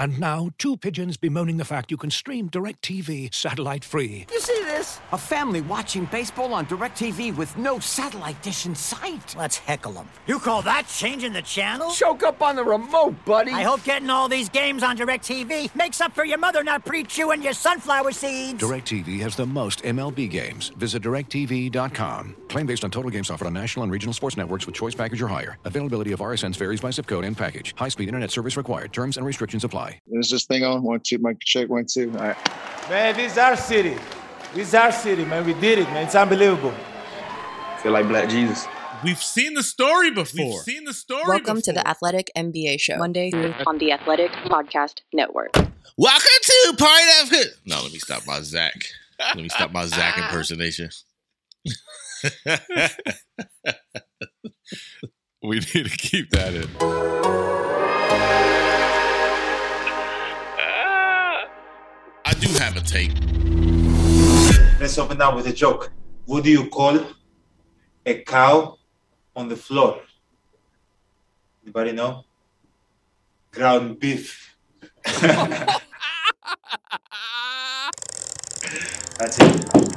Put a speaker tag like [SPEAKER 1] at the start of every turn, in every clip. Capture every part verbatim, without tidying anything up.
[SPEAKER 1] And now, two pigeons bemoaning the fact you can stream DirecTV satellite-free.
[SPEAKER 2] You see this? A family watching baseball on DirecTV with no satellite dish in sight.
[SPEAKER 3] Let's heckle them. You call that changing the channel?
[SPEAKER 2] Choke up on the remote, buddy.
[SPEAKER 3] I hope getting all these games on DirecTV makes up for your mother not pre-chewing your sunflower seeds.
[SPEAKER 1] DirecTV has the most M L B games. Visit direct T V dot com. Claim based on total games offered on national and regional sports networks with choice package or higher. Availability of R S Ns varies by zip code and package. High-speed internet service required. Terms and restrictions apply.
[SPEAKER 4] Is this thing on? One, two, mic check, one, two. All right.
[SPEAKER 5] Man, this is our city. This is our city, man. We did it, man. It's unbelievable.
[SPEAKER 6] Feel like Black Jesus.
[SPEAKER 7] We've seen the story before. We've seen the story
[SPEAKER 8] Welcome
[SPEAKER 7] before.
[SPEAKER 8] to the Athletic N B A Show. Monday through on the Athletic Podcast Network.
[SPEAKER 7] Welcome to Part of... No, let me stop my Zach. Let me stop my Zach impersonation.
[SPEAKER 9] We need to keep that in.
[SPEAKER 7] I do have a take.
[SPEAKER 5] Let's open up with a joke. What do you call a cow on the floor? Anybody know? Ground beef. That's it.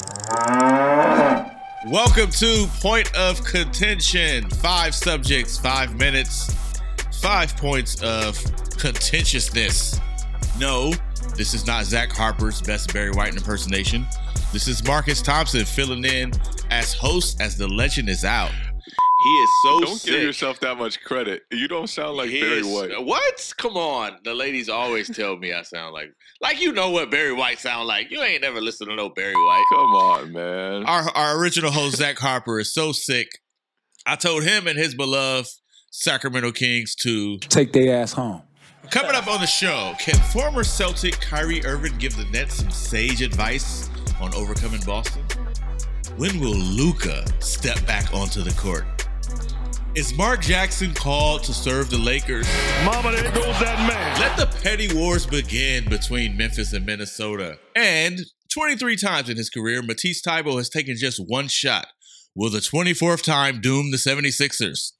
[SPEAKER 7] Welcome to Point of Contention. Five subjects, five minutes, five points of contentiousness. No, this is not Zach Harper's best Barry White impersonation. This is Marcus Thompson filling in as host as the legend is out. He is so
[SPEAKER 9] Don't
[SPEAKER 7] sick.
[SPEAKER 9] give yourself that much credit. You don't sound like
[SPEAKER 7] He
[SPEAKER 9] Barry
[SPEAKER 7] is-
[SPEAKER 9] White.
[SPEAKER 7] What? Come on. The ladies always tell me I sound like, like you know what Barry White sound like. You ain't never listened to no Barry White.
[SPEAKER 9] Come on, man.
[SPEAKER 7] Our our original host, Zach Harper, is so sick. I told him and his beloved Sacramento Kings to
[SPEAKER 10] take their ass home.
[SPEAKER 7] Coming up on the show, can former Celtic Kyrie Irving give the Nets some sage advice on overcoming Boston? When will Luka step back onto the court? Is Mark Jackson called to serve the Lakers?
[SPEAKER 11] Mama, there goes that man.
[SPEAKER 7] Let the petty wars begin between Memphis and Minnesota. And twenty-three times in his career, Matisse Thybulle has taken just one shot. Will the twenty-fourth time doom the seventy-sixers?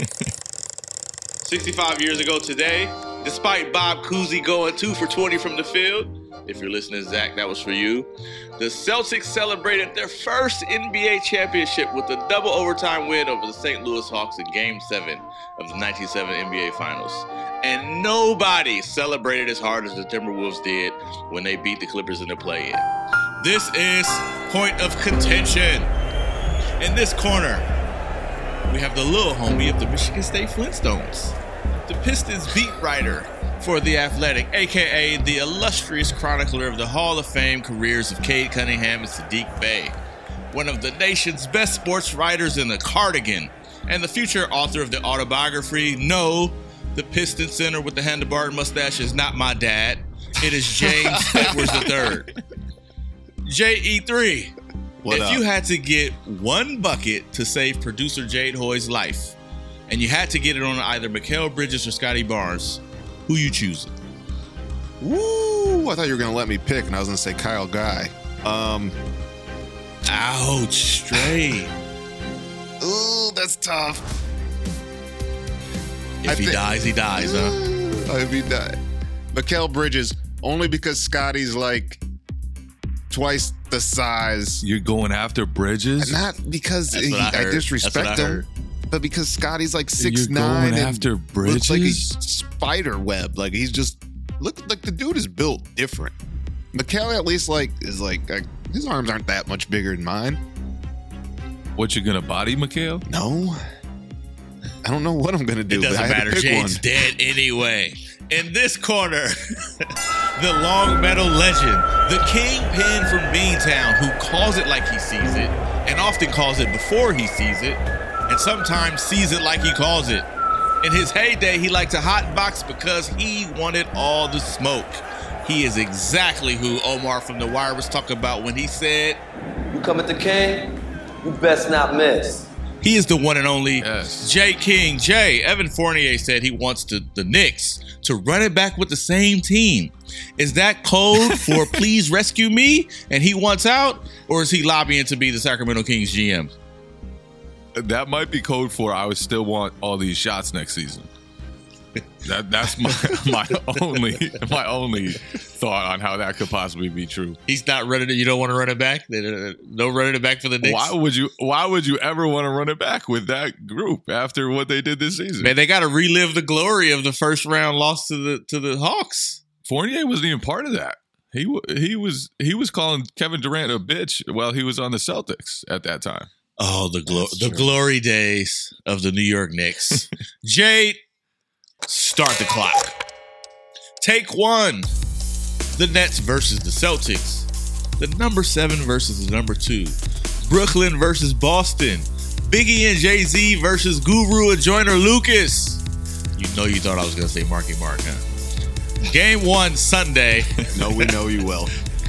[SPEAKER 7] sixty-five years ago today, despite Bob Cousy going two for twenty from the field, if you're listening, Zach, that was for you. The Celtics celebrated their first N B A championship with a double overtime win over the Saint Louis Hawks in Game seven of the nineteen ninety-seven N B A Finals. And nobody celebrated as hard as the Timberwolves did when they beat the Clippers in the play-in. This is Point of Contention. In this corner, we have the little homie of the Michigan State Flintstones, the Pistons beat writer for The Athletic, a k a the illustrious chronicler of the Hall of Fame careers of Cade Cunningham and Sadiq Bey, one of the nation's best sports writers in the Cardigan, and the future author of the autobiography, No, the Piston Center with the handlebar mustache is not my dad. It is James Edwards the third. J E three,
[SPEAKER 9] What
[SPEAKER 7] if
[SPEAKER 9] up?
[SPEAKER 7] you had to get one bucket to save producer Jade Hoy's life, and you had to get it on either Mikal Bridges or Scotty Barnes, who you choosing?
[SPEAKER 12] Woo! I thought you were gonna let me pick, and I was gonna say Kyle Guy. Um,
[SPEAKER 7] Ouch! Straight.
[SPEAKER 12] ooh, that's tough.
[SPEAKER 7] If
[SPEAKER 12] I
[SPEAKER 7] he
[SPEAKER 12] thi-
[SPEAKER 7] dies, he dies, huh?
[SPEAKER 12] Uh, if he died, Mikal Bridges, only because Scotty's like twice the size.
[SPEAKER 9] You're going after Bridges?
[SPEAKER 12] Not because
[SPEAKER 7] That's
[SPEAKER 12] he,
[SPEAKER 7] what I
[SPEAKER 12] I,
[SPEAKER 7] heard.
[SPEAKER 12] disrespect
[SPEAKER 7] That's what I
[SPEAKER 12] him,
[SPEAKER 7] heard.
[SPEAKER 12] but because Scotty's like six
[SPEAKER 9] You're
[SPEAKER 12] nine
[SPEAKER 9] going
[SPEAKER 12] and
[SPEAKER 9] after
[SPEAKER 12] looks like a
[SPEAKER 9] Bridges?
[SPEAKER 12] spider web. Like he's just look like the dude is built different. Mikal at least like is like, like his arms aren't that much bigger than mine.
[SPEAKER 9] What, you gonna body Mikal?
[SPEAKER 12] No, I don't know what I'm gonna do.
[SPEAKER 7] It
[SPEAKER 12] but I
[SPEAKER 7] doesn't
[SPEAKER 12] had to
[SPEAKER 7] matter.
[SPEAKER 12] pick
[SPEAKER 7] Jade's
[SPEAKER 12] one.
[SPEAKER 7] dead anyway. In this corner, the long metal legend, the kingpin from Beantown, who calls it like he sees it, and often calls it before he sees it, and sometimes sees it like he calls it. In his heyday, he liked to hotbox because he wanted all the smoke. He is exactly who Omar from The Wire was talking about when he said,
[SPEAKER 6] You come at the king, you best not miss.
[SPEAKER 7] he is the one and only
[SPEAKER 9] Yes.
[SPEAKER 7] Jay King. Jay, Evan Fournier said he wants to, the Knicks to run it back with the same team. Is that code for please rescue me and he wants out? Or is he lobbying to be the Sacramento Kings G M?
[SPEAKER 9] That might be code for I would still want all these shots next season. That that's my my only my only thought on how that could possibly be true.
[SPEAKER 10] He's not running it. You don't want to run it back? No running it back for the Knicks?
[SPEAKER 9] Why would you why would you ever want to run it back with that group after what they did this season?
[SPEAKER 10] Man, they got to relive the glory of the first round loss to the to the Hawks.
[SPEAKER 9] Fournier wasn't even part of that. He he was he was calling Kevin Durant a bitch while he was on the Celtics at that time.
[SPEAKER 10] Oh, the glo- the glory days of the New York Knicks. Jade, start the clock. Take one. The Nets versus the Celtics. The number seven versus the number two. Brooklyn versus Boston. Biggie and Jay-Z versus Guru and Joyner Lucas. You know you thought I was going to say Marky Mark, huh? Game one Sunday.
[SPEAKER 12] No, we know you will.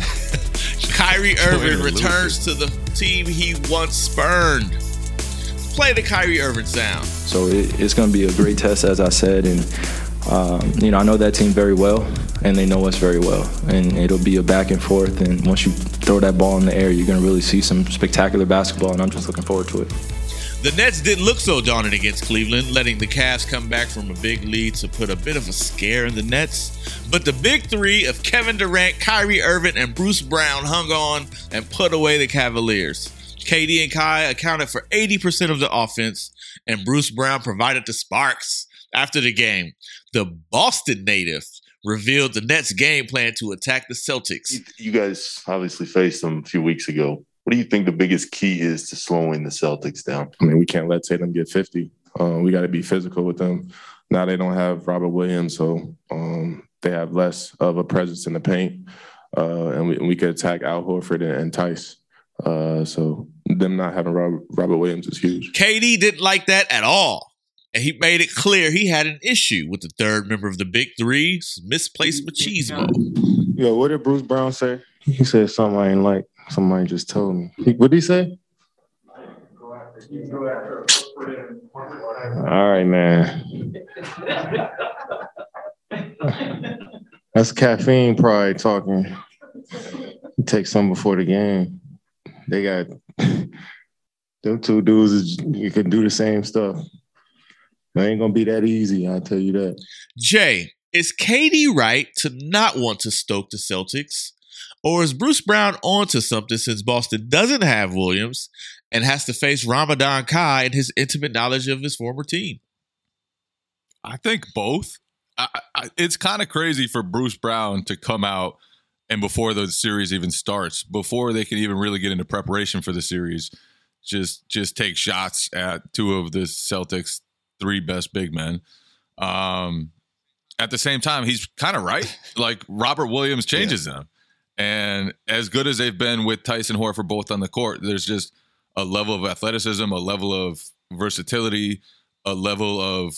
[SPEAKER 10] Kyrie Irving returns to the team he once spurned. Play the Kyrie Irving sound.
[SPEAKER 13] So it, it's going to be a great test, as I said, and um, you know I know that team very well, and they know us very well, and it'll be a back and forth. And once you throw that ball in the air, you're going to really see some spectacular basketball, and I'm just looking forward to it.
[SPEAKER 10] The Nets didn't look so daunting against Cleveland, letting the Cavs come back from a big lead to put a bit of a scare in the Nets. But the big three of Kevin Durant, Kyrie Irving, and Bruce Brown hung on and put away the Cavaliers. K D and Kai accounted for eighty percent of the offense, and Bruce Brown provided the sparks. After the game, the Boston native revealed the Nets' game plan to attack the Celtics.
[SPEAKER 14] You guys obviously faced them a few weeks ago. What do you think the biggest key is to slowing the Celtics down?
[SPEAKER 15] I mean, we can't let Tatum get fifty. Um, we got to be physical with them. Now they don't have Robert Williams, so um, they have less of a presence in the paint, uh, and we, we could attack Al Horford and, and Tice. Uh, so them not having Robert, Robert Williams is huge.
[SPEAKER 10] K D didn't like that at all, and he made it clear he had an issue with the third member of the Big Three, misplaced machismo.
[SPEAKER 15] Yo, what did Bruce Brown say? He said something I ain't like. Somebody just told me. What did he say? All right, man. That's caffeine pride talking. You take some before the game. They got them two dudes. Is, you can do the same stuff. It ain't gonna be that easy. I'll tell you that.
[SPEAKER 10] Jay, is K D right to not want to stoke the Celtics? Or is Bruce Brown onto something since Boston doesn't have Williams and has to face Ramadan Kai and his intimate knowledge of his former team?
[SPEAKER 9] I think both. I, I, it's kind of crazy for Bruce Brown to come out and before the series even starts, before they can even really get into preparation for the series, just just take shots at two of the Celtics' three best big men. Um, at the same time, he's kind of right. Like Robert Williams changes yeah. them. And as good as they've been with Tyson Horford both on the court, there's just a level of athleticism, a level of versatility, a level of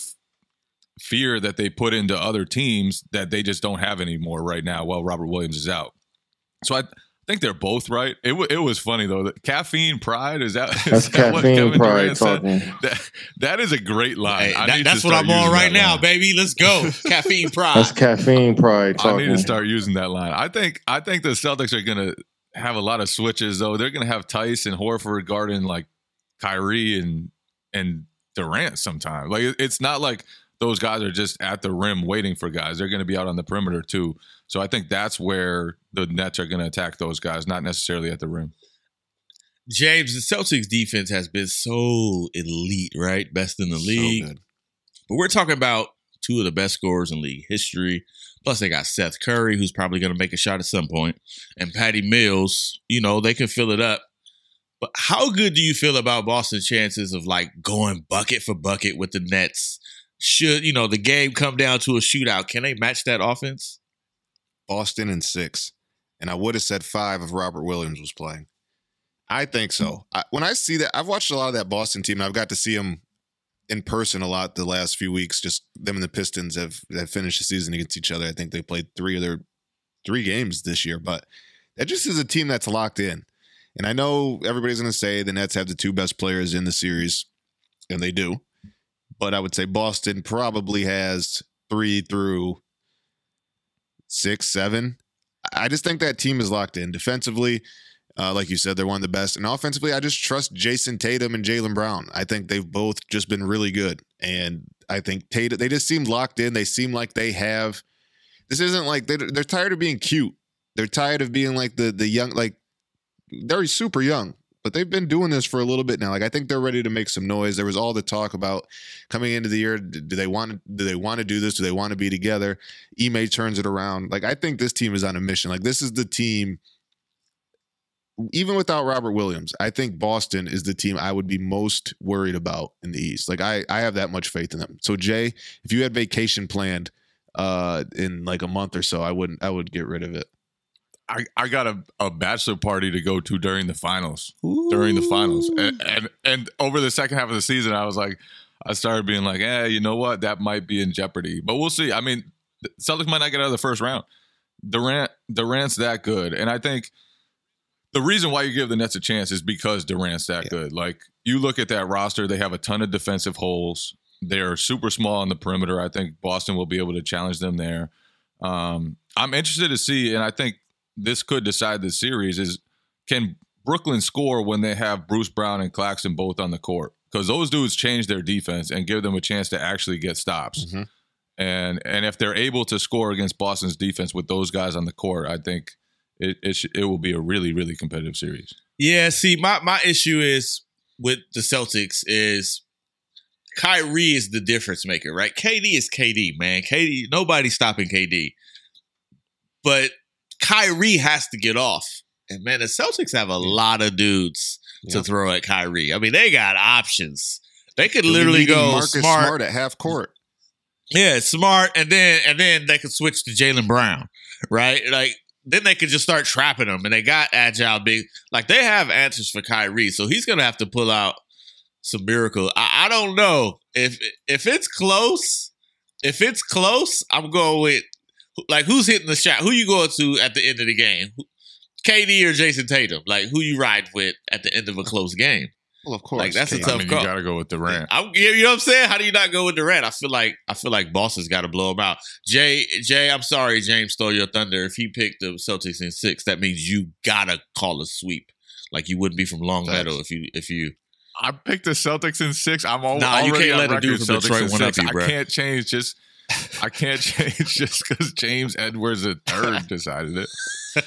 [SPEAKER 9] fear that they put into other teams that they just don't have anymore right now while Robert Williams is out. So I think they're both right. It, w- it was funny, though. That caffeine pride, is that,
[SPEAKER 15] That's
[SPEAKER 9] is that
[SPEAKER 15] caffeine pride talking.
[SPEAKER 9] That, that is a great line.
[SPEAKER 10] Hey,
[SPEAKER 9] I
[SPEAKER 10] that,
[SPEAKER 9] need
[SPEAKER 10] that's
[SPEAKER 9] to
[SPEAKER 10] what I'm on right now,
[SPEAKER 9] line.
[SPEAKER 10] baby. Let's go. Caffeine pride.
[SPEAKER 15] That's caffeine pride talking.
[SPEAKER 9] I need to start using that line. I think I think the Celtics are going to have a lot of switches, though. They're going to have Tice and Horford guarding like Kyrie and and Durant sometime. Like it's not like those guys are just at the rim waiting for guys. They're going to be out on the perimeter too. So I think that's where the Nets are going to attack those guys, not necessarily at the rim.
[SPEAKER 10] James, the Celtics defense has been so elite, right? Best in the league.
[SPEAKER 12] So good.
[SPEAKER 10] But we're talking about two of the best scorers in league history. Plus, they got Seth Curry, who's probably going to make a shot at some point, and Patty Mills. You know, they can fill it up. But how good do you feel about Boston's chances of, like, going bucket for bucket with the Nets? Should, you know, the game come down to a shootout, can they match that offense?
[SPEAKER 12] Boston in six. And I would have said five if Robert Williams was playing. I think so. I, when I see that, I've watched a lot of that Boston team, and I've got to see them in person a lot the last few weeks. Just them and the Pistons have, have finished the season against each other. I think they played three of their three games this year, but that just is a team that's locked in. And I know everybody's going to say the Nets have the two best players in the series, and they do. But I would say Boston probably has three through six, seven. I just think that team is locked in defensively. Uh, like you said, they're one of the best. And offensively, I just trust Jason Tatum and Jaylen Brown. I think they've both just been really good. And I think Tatum, they just seem locked in. They seem like they have, this isn't like, they're, they're tired of being cute. They're tired of being like the the young, like, they're super young. But they've been doing this for a little bit now. Like, I think they're ready to make some noise. There was all the talk about coming into the year. Do they want to, do they want to do this? Do they want to be together? Ime turns it around. Like, I think this team is on a mission. Like, this is the team, even without Robert Williams, I think Boston is the team I would be most worried about in the East. Like, I, I have that much faith in them. So, Jay, if you had vacation planned uh, in like a month or so, I wouldn't, I would get rid of it.
[SPEAKER 9] I, I got a, a bachelor party to go to during the finals. Ooh. During the finals. And, and and over the second half of the season, I was like, I started being like, eh, you know what? That might be in jeopardy. But we'll see. I mean, Celtics might not get out of the first round. Durant Durant's that good. And I think the reason why you give the Nets a chance is because Durant's that yeah. good. Like, you look at that roster, they have a ton of defensive holes. They're super small on the perimeter. I think Boston will be able to challenge them there. Um, I'm interested to see, and I think this could decide the series, is can Brooklyn score when they have Bruce Brown and Claxton both on the court? Because those dudes change their defense and give them a chance to actually get stops. Mm-hmm. And and if they're able to score against Boston's defense with those guys on the court, I think it it, sh- it will be a really, really competitive series.
[SPEAKER 10] Yeah, see, my, my issue is with the Celtics is Kyrie is the difference maker, right? K D is K D, man. K D, nobody's stopping K D. But Kyrie has to get off. And, man, the Celtics have a lot of dudes yep. to throw at Kyrie. I mean, they got options. They could literally go
[SPEAKER 12] Marcus
[SPEAKER 10] Smart.
[SPEAKER 12] Smart at half court.
[SPEAKER 10] Yeah, Smart, and then and then they could switch to Jaylen Brown, right? Like, then they could just start trapping him, and they got agile big. Like, they have answers for Kyrie, so he's going to have to pull out some miracle. I, I don't know. If if it's close, if it's close, I'm going with, like, who's hitting the shot? Who you going to at the end of the game? K D or Jason Tatum? Like, who you ride with at the end of a close game?
[SPEAKER 12] Well, of course.
[SPEAKER 10] Like, that's
[SPEAKER 12] K D.
[SPEAKER 10] a tough
[SPEAKER 9] I mean,
[SPEAKER 10] call.
[SPEAKER 9] You got to go with Durant.
[SPEAKER 10] I'm, you know what I'm saying? How do you not go with Durant? I feel like I feel like Boston's got to blow him out. Jay, Jay, I'm sorry, James stole your thunder. If he picked the Celtics in six, that means you gotta call a sweep. Like, you wouldn't be from Long Meadow if you if you.
[SPEAKER 9] I picked the Celtics in six. I'm all,
[SPEAKER 10] nah,
[SPEAKER 9] already
[SPEAKER 10] you can't
[SPEAKER 9] on
[SPEAKER 10] let a dude
[SPEAKER 9] record
[SPEAKER 10] from
[SPEAKER 9] Celtics
[SPEAKER 10] Detroit
[SPEAKER 9] in
[SPEAKER 10] one up
[SPEAKER 9] six.
[SPEAKER 10] you, bro.
[SPEAKER 9] I can't change just. I can't change just because James Edwards the third decided it.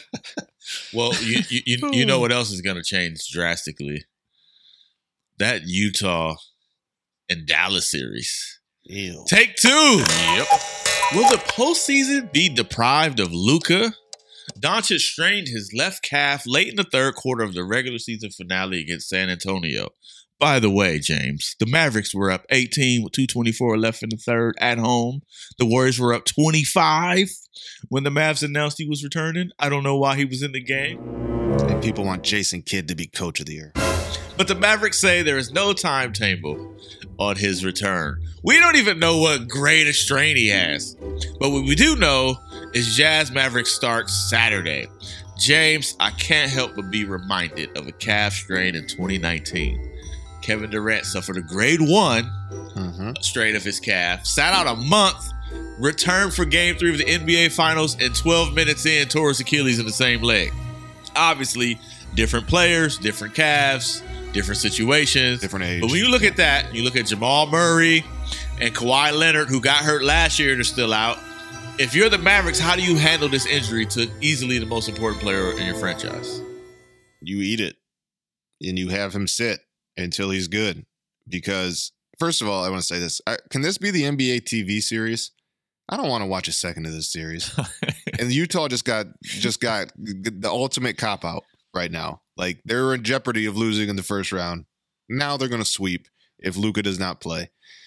[SPEAKER 10] Well, you, you you you know what else is going to change drastically? That Utah and Dallas series.
[SPEAKER 12] Ew.
[SPEAKER 10] Take two.
[SPEAKER 9] Yep.
[SPEAKER 10] Will the postseason be deprived of Luka? Doncic strained his left calf late in the third quarter of the regular season finale against San Antonio. By the way, James, the Mavericks were up eighteen with two twenty-four left in the third at home. The Warriors were up twenty-five when the Mavs announced he was returning. I don't know why he was in the game.
[SPEAKER 12] And people want Jason Kidd to be coach of the year.
[SPEAKER 10] But the Mavericks say there is no timetable on his return. We don't even know what grade of strain he has. But what we do know is Jazz Mavericks starts Saturday. James, I can't help but be reminded of a calf strain in twenty nineteen. Kevin Durant suffered a grade one mm-hmm. strain of his calf, sat out a month, returned for game three of the N B A Finals, and twelve minutes in, tore his Achilles in the same leg. Obviously, different players, different calves, different situations.
[SPEAKER 12] Different age.
[SPEAKER 10] But when you look at that, you look at Jamal Murray and Kawhi Leonard, who got hurt last year and are still out. If you're the Mavericks, how do you handle this injury to easily the most important player in your franchise?
[SPEAKER 12] You eat it, and you have him sit until he's good. Because, first of all, I want to say this. I, can this be the N B A T V series? I don't want to watch a second of this series. And Utah just got just got the ultimate cop-out right now. Like, they're in jeopardy of losing in the first round. Now they're going to sweep if Luka does not play.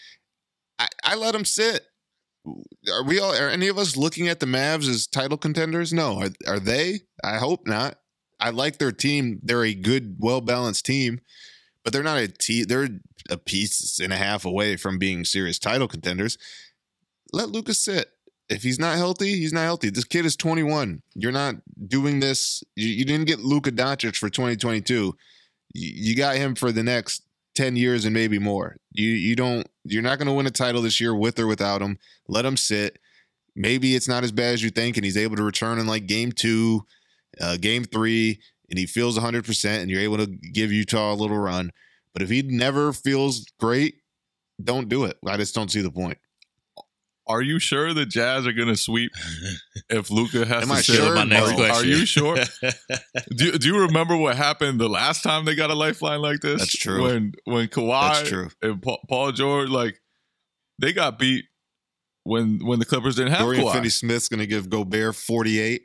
[SPEAKER 12] I, I let him sit. Are we all? Are any of us looking at the Mavs as title contenders? No. Are, are they? I hope not. I like their team. They're a good, well-balanced team. But they're not a team. They're a piece and a half away from being serious title contenders. Let Luka sit. If he's not healthy, he's not healthy. This kid is twenty-one. You're not doing this. You, you didn't get Luka Doncic for twenty twenty-two. You, you got him for the next ten years and maybe more. You you don't. You're not going to win a title this year with or without him. Let him sit. Maybe it's not as bad as you think, and he's able to return in like game two, uh, game three, and he feels one hundred percent and you're able to give Utah a little run. But if he never feels great, don't do it. I just don't see the point.
[SPEAKER 9] Are you sure the Jazz are going to sweep if Luka has
[SPEAKER 12] Am
[SPEAKER 9] to
[SPEAKER 12] I
[SPEAKER 9] sit?
[SPEAKER 12] sure?
[SPEAKER 10] My next
[SPEAKER 12] No.
[SPEAKER 10] question.
[SPEAKER 9] Are you sure? do, you- do you remember what happened the last time they got a lifeline like this?
[SPEAKER 12] That's true.
[SPEAKER 9] When when Kawhi
[SPEAKER 12] That's true.
[SPEAKER 9] and Paul, Paul George, like, they got beat when when the Clippers didn't have
[SPEAKER 12] Dorian
[SPEAKER 9] Kawhi.
[SPEAKER 12] Finney-Smith's going to give Gobert forty-eight.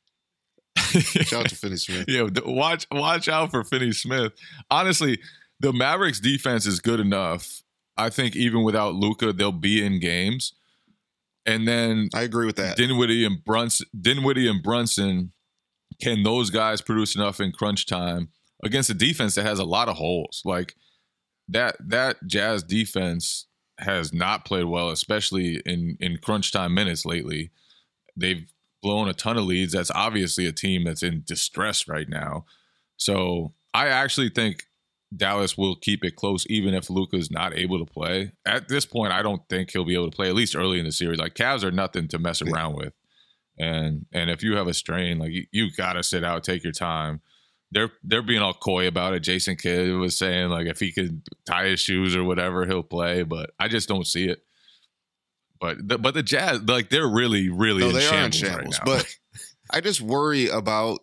[SPEAKER 12] Shout out to Finney-Smith.
[SPEAKER 9] Yeah, th- watch watch out for Finney-Smith. Honestly, the Mavericks defense is good enough. I think even without Luka, they'll be in games. And then
[SPEAKER 12] I agree with that.
[SPEAKER 9] Dinwiddie and Brunson, Dinwiddie and Brunson, can those guys produce enough in crunch time against a defense that has a lot of holes? Like that that Jazz defense has not played well, especially in in crunch time minutes lately. They've blown a ton of leads. That's obviously a team that's in distress right now. So I actually think Dallas will keep it close even if Luka's not able to play. At this point, I don't think he'll be able to play, at least early in the series. Like, Cavs are nothing to mess around with. And and if you have a strain, like, you, you got to sit out, take your time. They're they're being all coy about it. Jason Kidd was saying, like, if he could tie his shoes or whatever, he'll play. But I just don't see it. But the, but the Jazz, like, they're really, really
[SPEAKER 12] No,
[SPEAKER 9] in
[SPEAKER 12] they
[SPEAKER 9] shambles,
[SPEAKER 12] are in shambles.
[SPEAKER 9] right now.
[SPEAKER 12] But I just worry about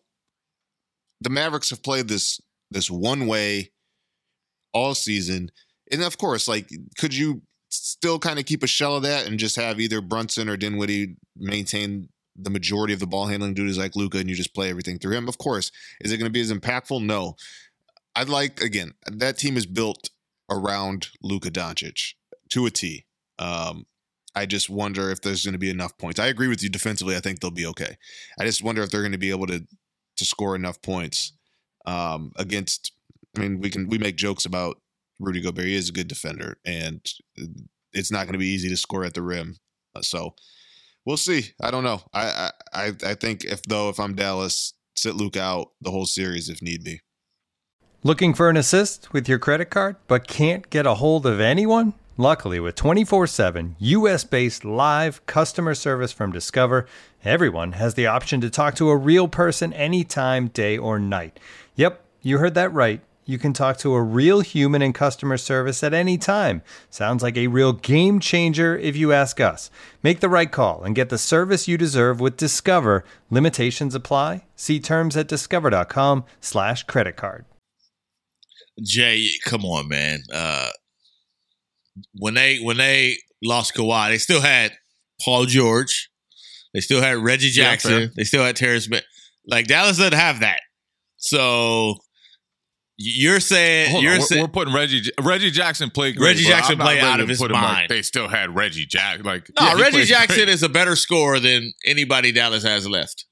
[SPEAKER 12] the Mavericks have played this this one way all season. And of course, like, could you still kind of keep a shell of that and just have either Brunson or Dinwiddie maintain the majority of the ball handling duties like Luka and you just play everything through him? Of course. Is it going to be as impactful? No. I'd like, again, that team is built around Luka Doncic to a T. Um, I just wonder if there's going to be enough points. I agree with you defensively. I think they'll be okay. I just wonder if they're going to be able to to score enough points um, against. I mean, we can we make jokes about Rudy Gobert. He is a good defender, and it's not going to be easy to score at the rim. Uh, so we'll see. I don't know. I I I think if though if I'm Dallas, sit Luke out the whole series if need be.
[SPEAKER 16] Looking for an assist with your credit card, but can't get a hold of anyone? Luckily, with twenty-four seven U S-based live customer service from Discover, everyone has the option to talk to a real person anytime, day or night. Yep, you heard that right. You can talk to a real human in customer service at any time. Sounds like a real game changer if you ask us. Make the right call and get the service you deserve with Discover. Limitations apply. See terms at discover.com slash credit card.
[SPEAKER 10] Jay, come on, man. Uh, when they when they lost Kawhi, they still had Paul George. They still had Reggie Jackson.
[SPEAKER 9] Yeah,
[SPEAKER 10] they still had Terrence Smith. Like, Dallas doesn't have that. So you're saying
[SPEAKER 9] Hold
[SPEAKER 10] you're
[SPEAKER 9] on, we're,
[SPEAKER 10] saying
[SPEAKER 9] we're putting Reggie Reggie Jackson played great.
[SPEAKER 10] Reggie
[SPEAKER 9] but
[SPEAKER 10] Jackson
[SPEAKER 9] I'm not
[SPEAKER 10] played
[SPEAKER 9] ready
[SPEAKER 10] out
[SPEAKER 9] to
[SPEAKER 10] of his
[SPEAKER 9] put him like
[SPEAKER 10] mind.
[SPEAKER 9] they still had Reggie Jackson. Like,
[SPEAKER 10] no,
[SPEAKER 9] yeah, he
[SPEAKER 10] Reggie
[SPEAKER 9] played
[SPEAKER 10] Jackson
[SPEAKER 9] great.
[SPEAKER 10] is a better scorer than anybody Dallas has left.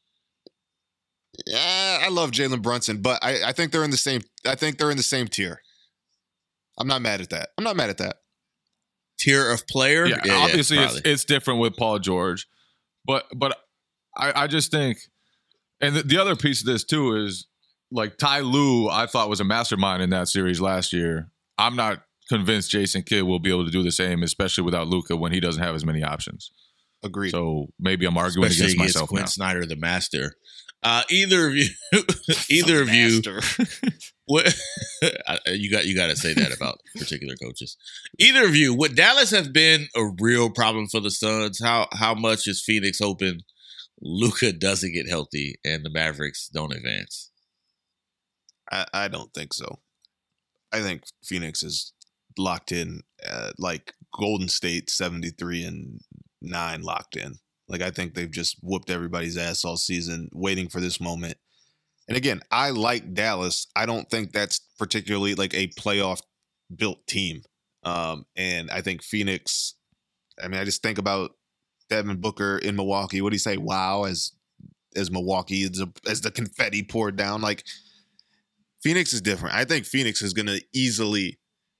[SPEAKER 12] Yeah, I love Jalen Brunson, but I, I think they're in the same. I think they're in the same tier. I'm not mad at that. I'm not mad at that.
[SPEAKER 10] Tier of player.
[SPEAKER 9] Yeah,
[SPEAKER 10] Yeah,
[SPEAKER 9] obviously
[SPEAKER 10] yeah,
[SPEAKER 9] it's it's different with Paul George, but but I, I just think, and the, the other piece of this too is, like, Ty Lue, I thought was a mastermind in that series last year. I'm not convinced Jason Kidd will be able to do the same, especially without Luka when he doesn't have as many options.
[SPEAKER 12] Agreed.
[SPEAKER 9] So maybe I'm arguing
[SPEAKER 10] Especially
[SPEAKER 9] against myself
[SPEAKER 10] Quinn
[SPEAKER 9] now.
[SPEAKER 10] Snyder, the master. Uh, either of you, either of you, what, you got you got to say that about particular coaches. Either of you, would Dallas have been a real problem for the Suns? How how much is Phoenix hoping Luka doesn't get healthy and the Mavericks don't advance?
[SPEAKER 12] I, I don't think so. I think Phoenix is locked in, uh, like Golden State seventy-three and nine locked in. Like, I think they've just whooped everybody's ass all season, waiting for this moment. And again, I like Dallas. I don't think that's particularly like a playoff built team. Um, and I think Phoenix, I mean, I just think about Devin Booker in Milwaukee. What do you say? Wow, as as Milwaukee, as, a, as the confetti poured down. Like, Phoenix is different. I think Phoenix is going to easily,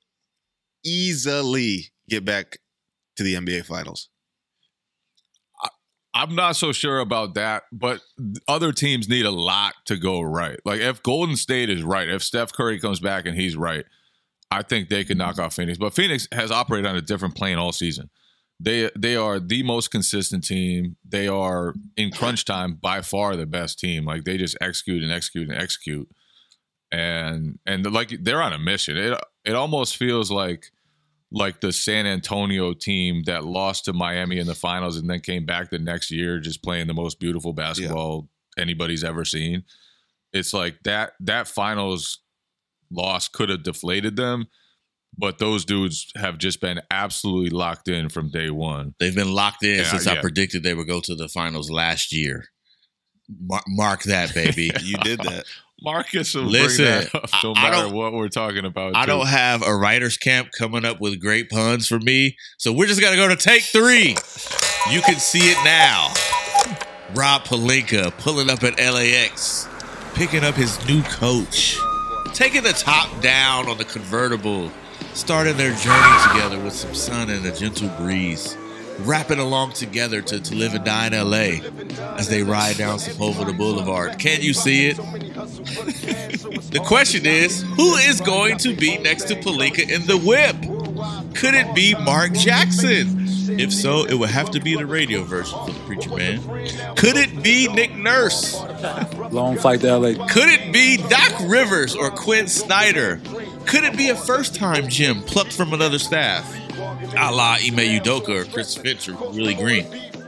[SPEAKER 12] easily get back to the N B A Finals.
[SPEAKER 9] I'm not so sure about that, but other teams need a lot to go right. Like, if Golden State is right, if Steph Curry comes back and he's right, I think they could knock off Phoenix. But Phoenix has operated on a different plane all season. They they are the most consistent team. They are in crunch time by far the best team. Like they just execute and execute and execute, and and like they're on a mission. It it almost feels like like the San Antonio team that lost to Miami in the finals and then came back the next year just playing the most beautiful basketball yeah. anybody's ever seen. It's like that that finals loss could have deflated them. But those dudes have just been absolutely locked in from day one.
[SPEAKER 10] They've been locked in
[SPEAKER 9] yeah,
[SPEAKER 10] since
[SPEAKER 9] yeah.
[SPEAKER 10] I predicted they would go to the finals last year. Mar- mark that, baby.
[SPEAKER 12] You did that.
[SPEAKER 9] Marcus will
[SPEAKER 10] Listen,
[SPEAKER 9] bring that up no
[SPEAKER 10] I, I
[SPEAKER 9] matter what we're talking about.
[SPEAKER 10] I
[SPEAKER 9] too.
[SPEAKER 10] don't have a writer's camp coming up with great puns for me, so we're just going to go to take three. You can see it now. Rob Pelinka pulling up at L A X, picking up his new coach, taking the top down on the convertible, starting their journey together with some sun and a gentle breeze, rapping along together to, to live and die in L A as they ride down Sepulveda Boulevard. Can you see it? The question is, who is going to be next to Pelinka in the whip? Could it be Mark Jackson? If so, it would have to be the radio version for the Preacher Man. Could it be Nick Nurse?
[SPEAKER 17] Long flight to L A.
[SPEAKER 10] Could it be Doc Rivers or Quinn Snyder? Could it be a first-time Jim plucked from another staff, a la Ime Udoka or Chris Finch or Willie Green?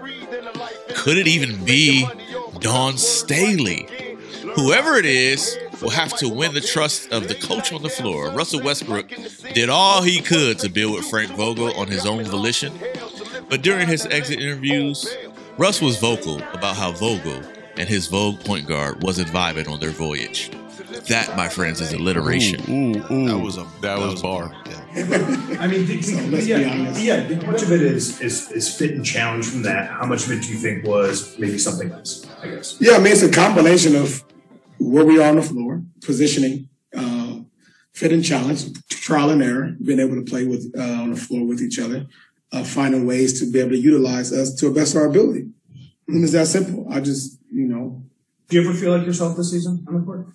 [SPEAKER 10] Could it even be Dawn Staley? Whoever it is will have to win the trust of the coach on the floor. Russell Westbrook did all he could to build with Frank Vogel on his own volition, but during his exit interviews, Russ was vocal about how Vogel and his Vogue point guard wasn't vibing on their voyage. That, my friends, is alliteration.
[SPEAKER 9] Ooh, ooh, ooh.
[SPEAKER 12] That was a
[SPEAKER 9] that,
[SPEAKER 12] that
[SPEAKER 9] was
[SPEAKER 12] was
[SPEAKER 9] bar.
[SPEAKER 18] Yeah. I mean, so let's yeah, be honest. Yeah, how much of it is, is is fit and challenge from that? How much of it do you think was maybe something else? I guess.
[SPEAKER 19] Yeah, I mean, it's a combination of where we are on the floor, positioning, uh, fit and challenge, trial and error, being able to play with uh, on the floor with each other, uh, finding ways to be able to utilize us to the best of our ability. And it's that simple. I just, you know.
[SPEAKER 18] Do you ever feel like yourself this season on the court?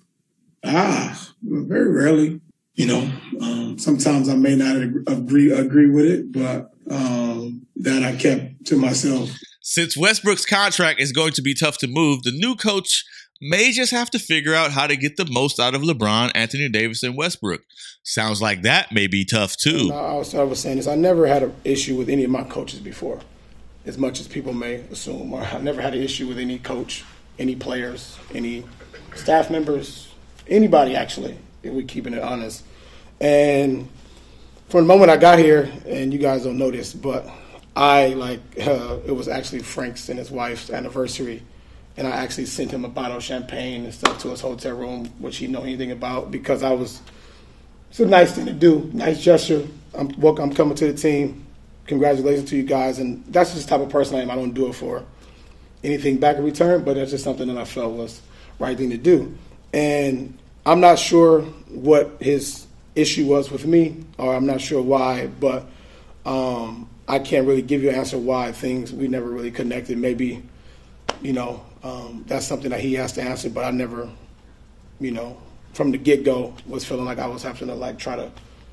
[SPEAKER 19] Ah, very rarely. You know, um, sometimes I may not agree agree with it, but um, that I kept to myself.
[SPEAKER 10] Since Westbrook's contract is going to be tough to move, the new coach may just have to figure out how to get the most out of LeBron, Anthony Davis, and Westbrook. Sounds like that may be tough too.
[SPEAKER 19] No, I was, I was saying this. I never had an issue with any of my coaches before, as much as people may assume. I never had an issue with any coach, any players, any staff members, anybody actually, if we're keeping it honest. And from the moment I got here, and you guys don't know this, but I, like, uh, it was actually Frank's and his wife's anniversary, and I actually sent him a bottle of champagne and stuff to his hotel room, which he didn't know anything about, because I was, it's a nice thing to do, nice gesture. I'm welcome, I'm coming to the team. Congratulations to you guys. And that's just the type of person I am. I don't do it for anything back in return, but that's just something that I felt was the right thing to do. And I'm not sure what his issue was with me, or I'm not sure why, but um, I can't really give you an answer why things, we never really connected. Maybe, you know, um, that's something that he has to answer, but I never, you know, from the get-go was feeling like I was having to, like, try to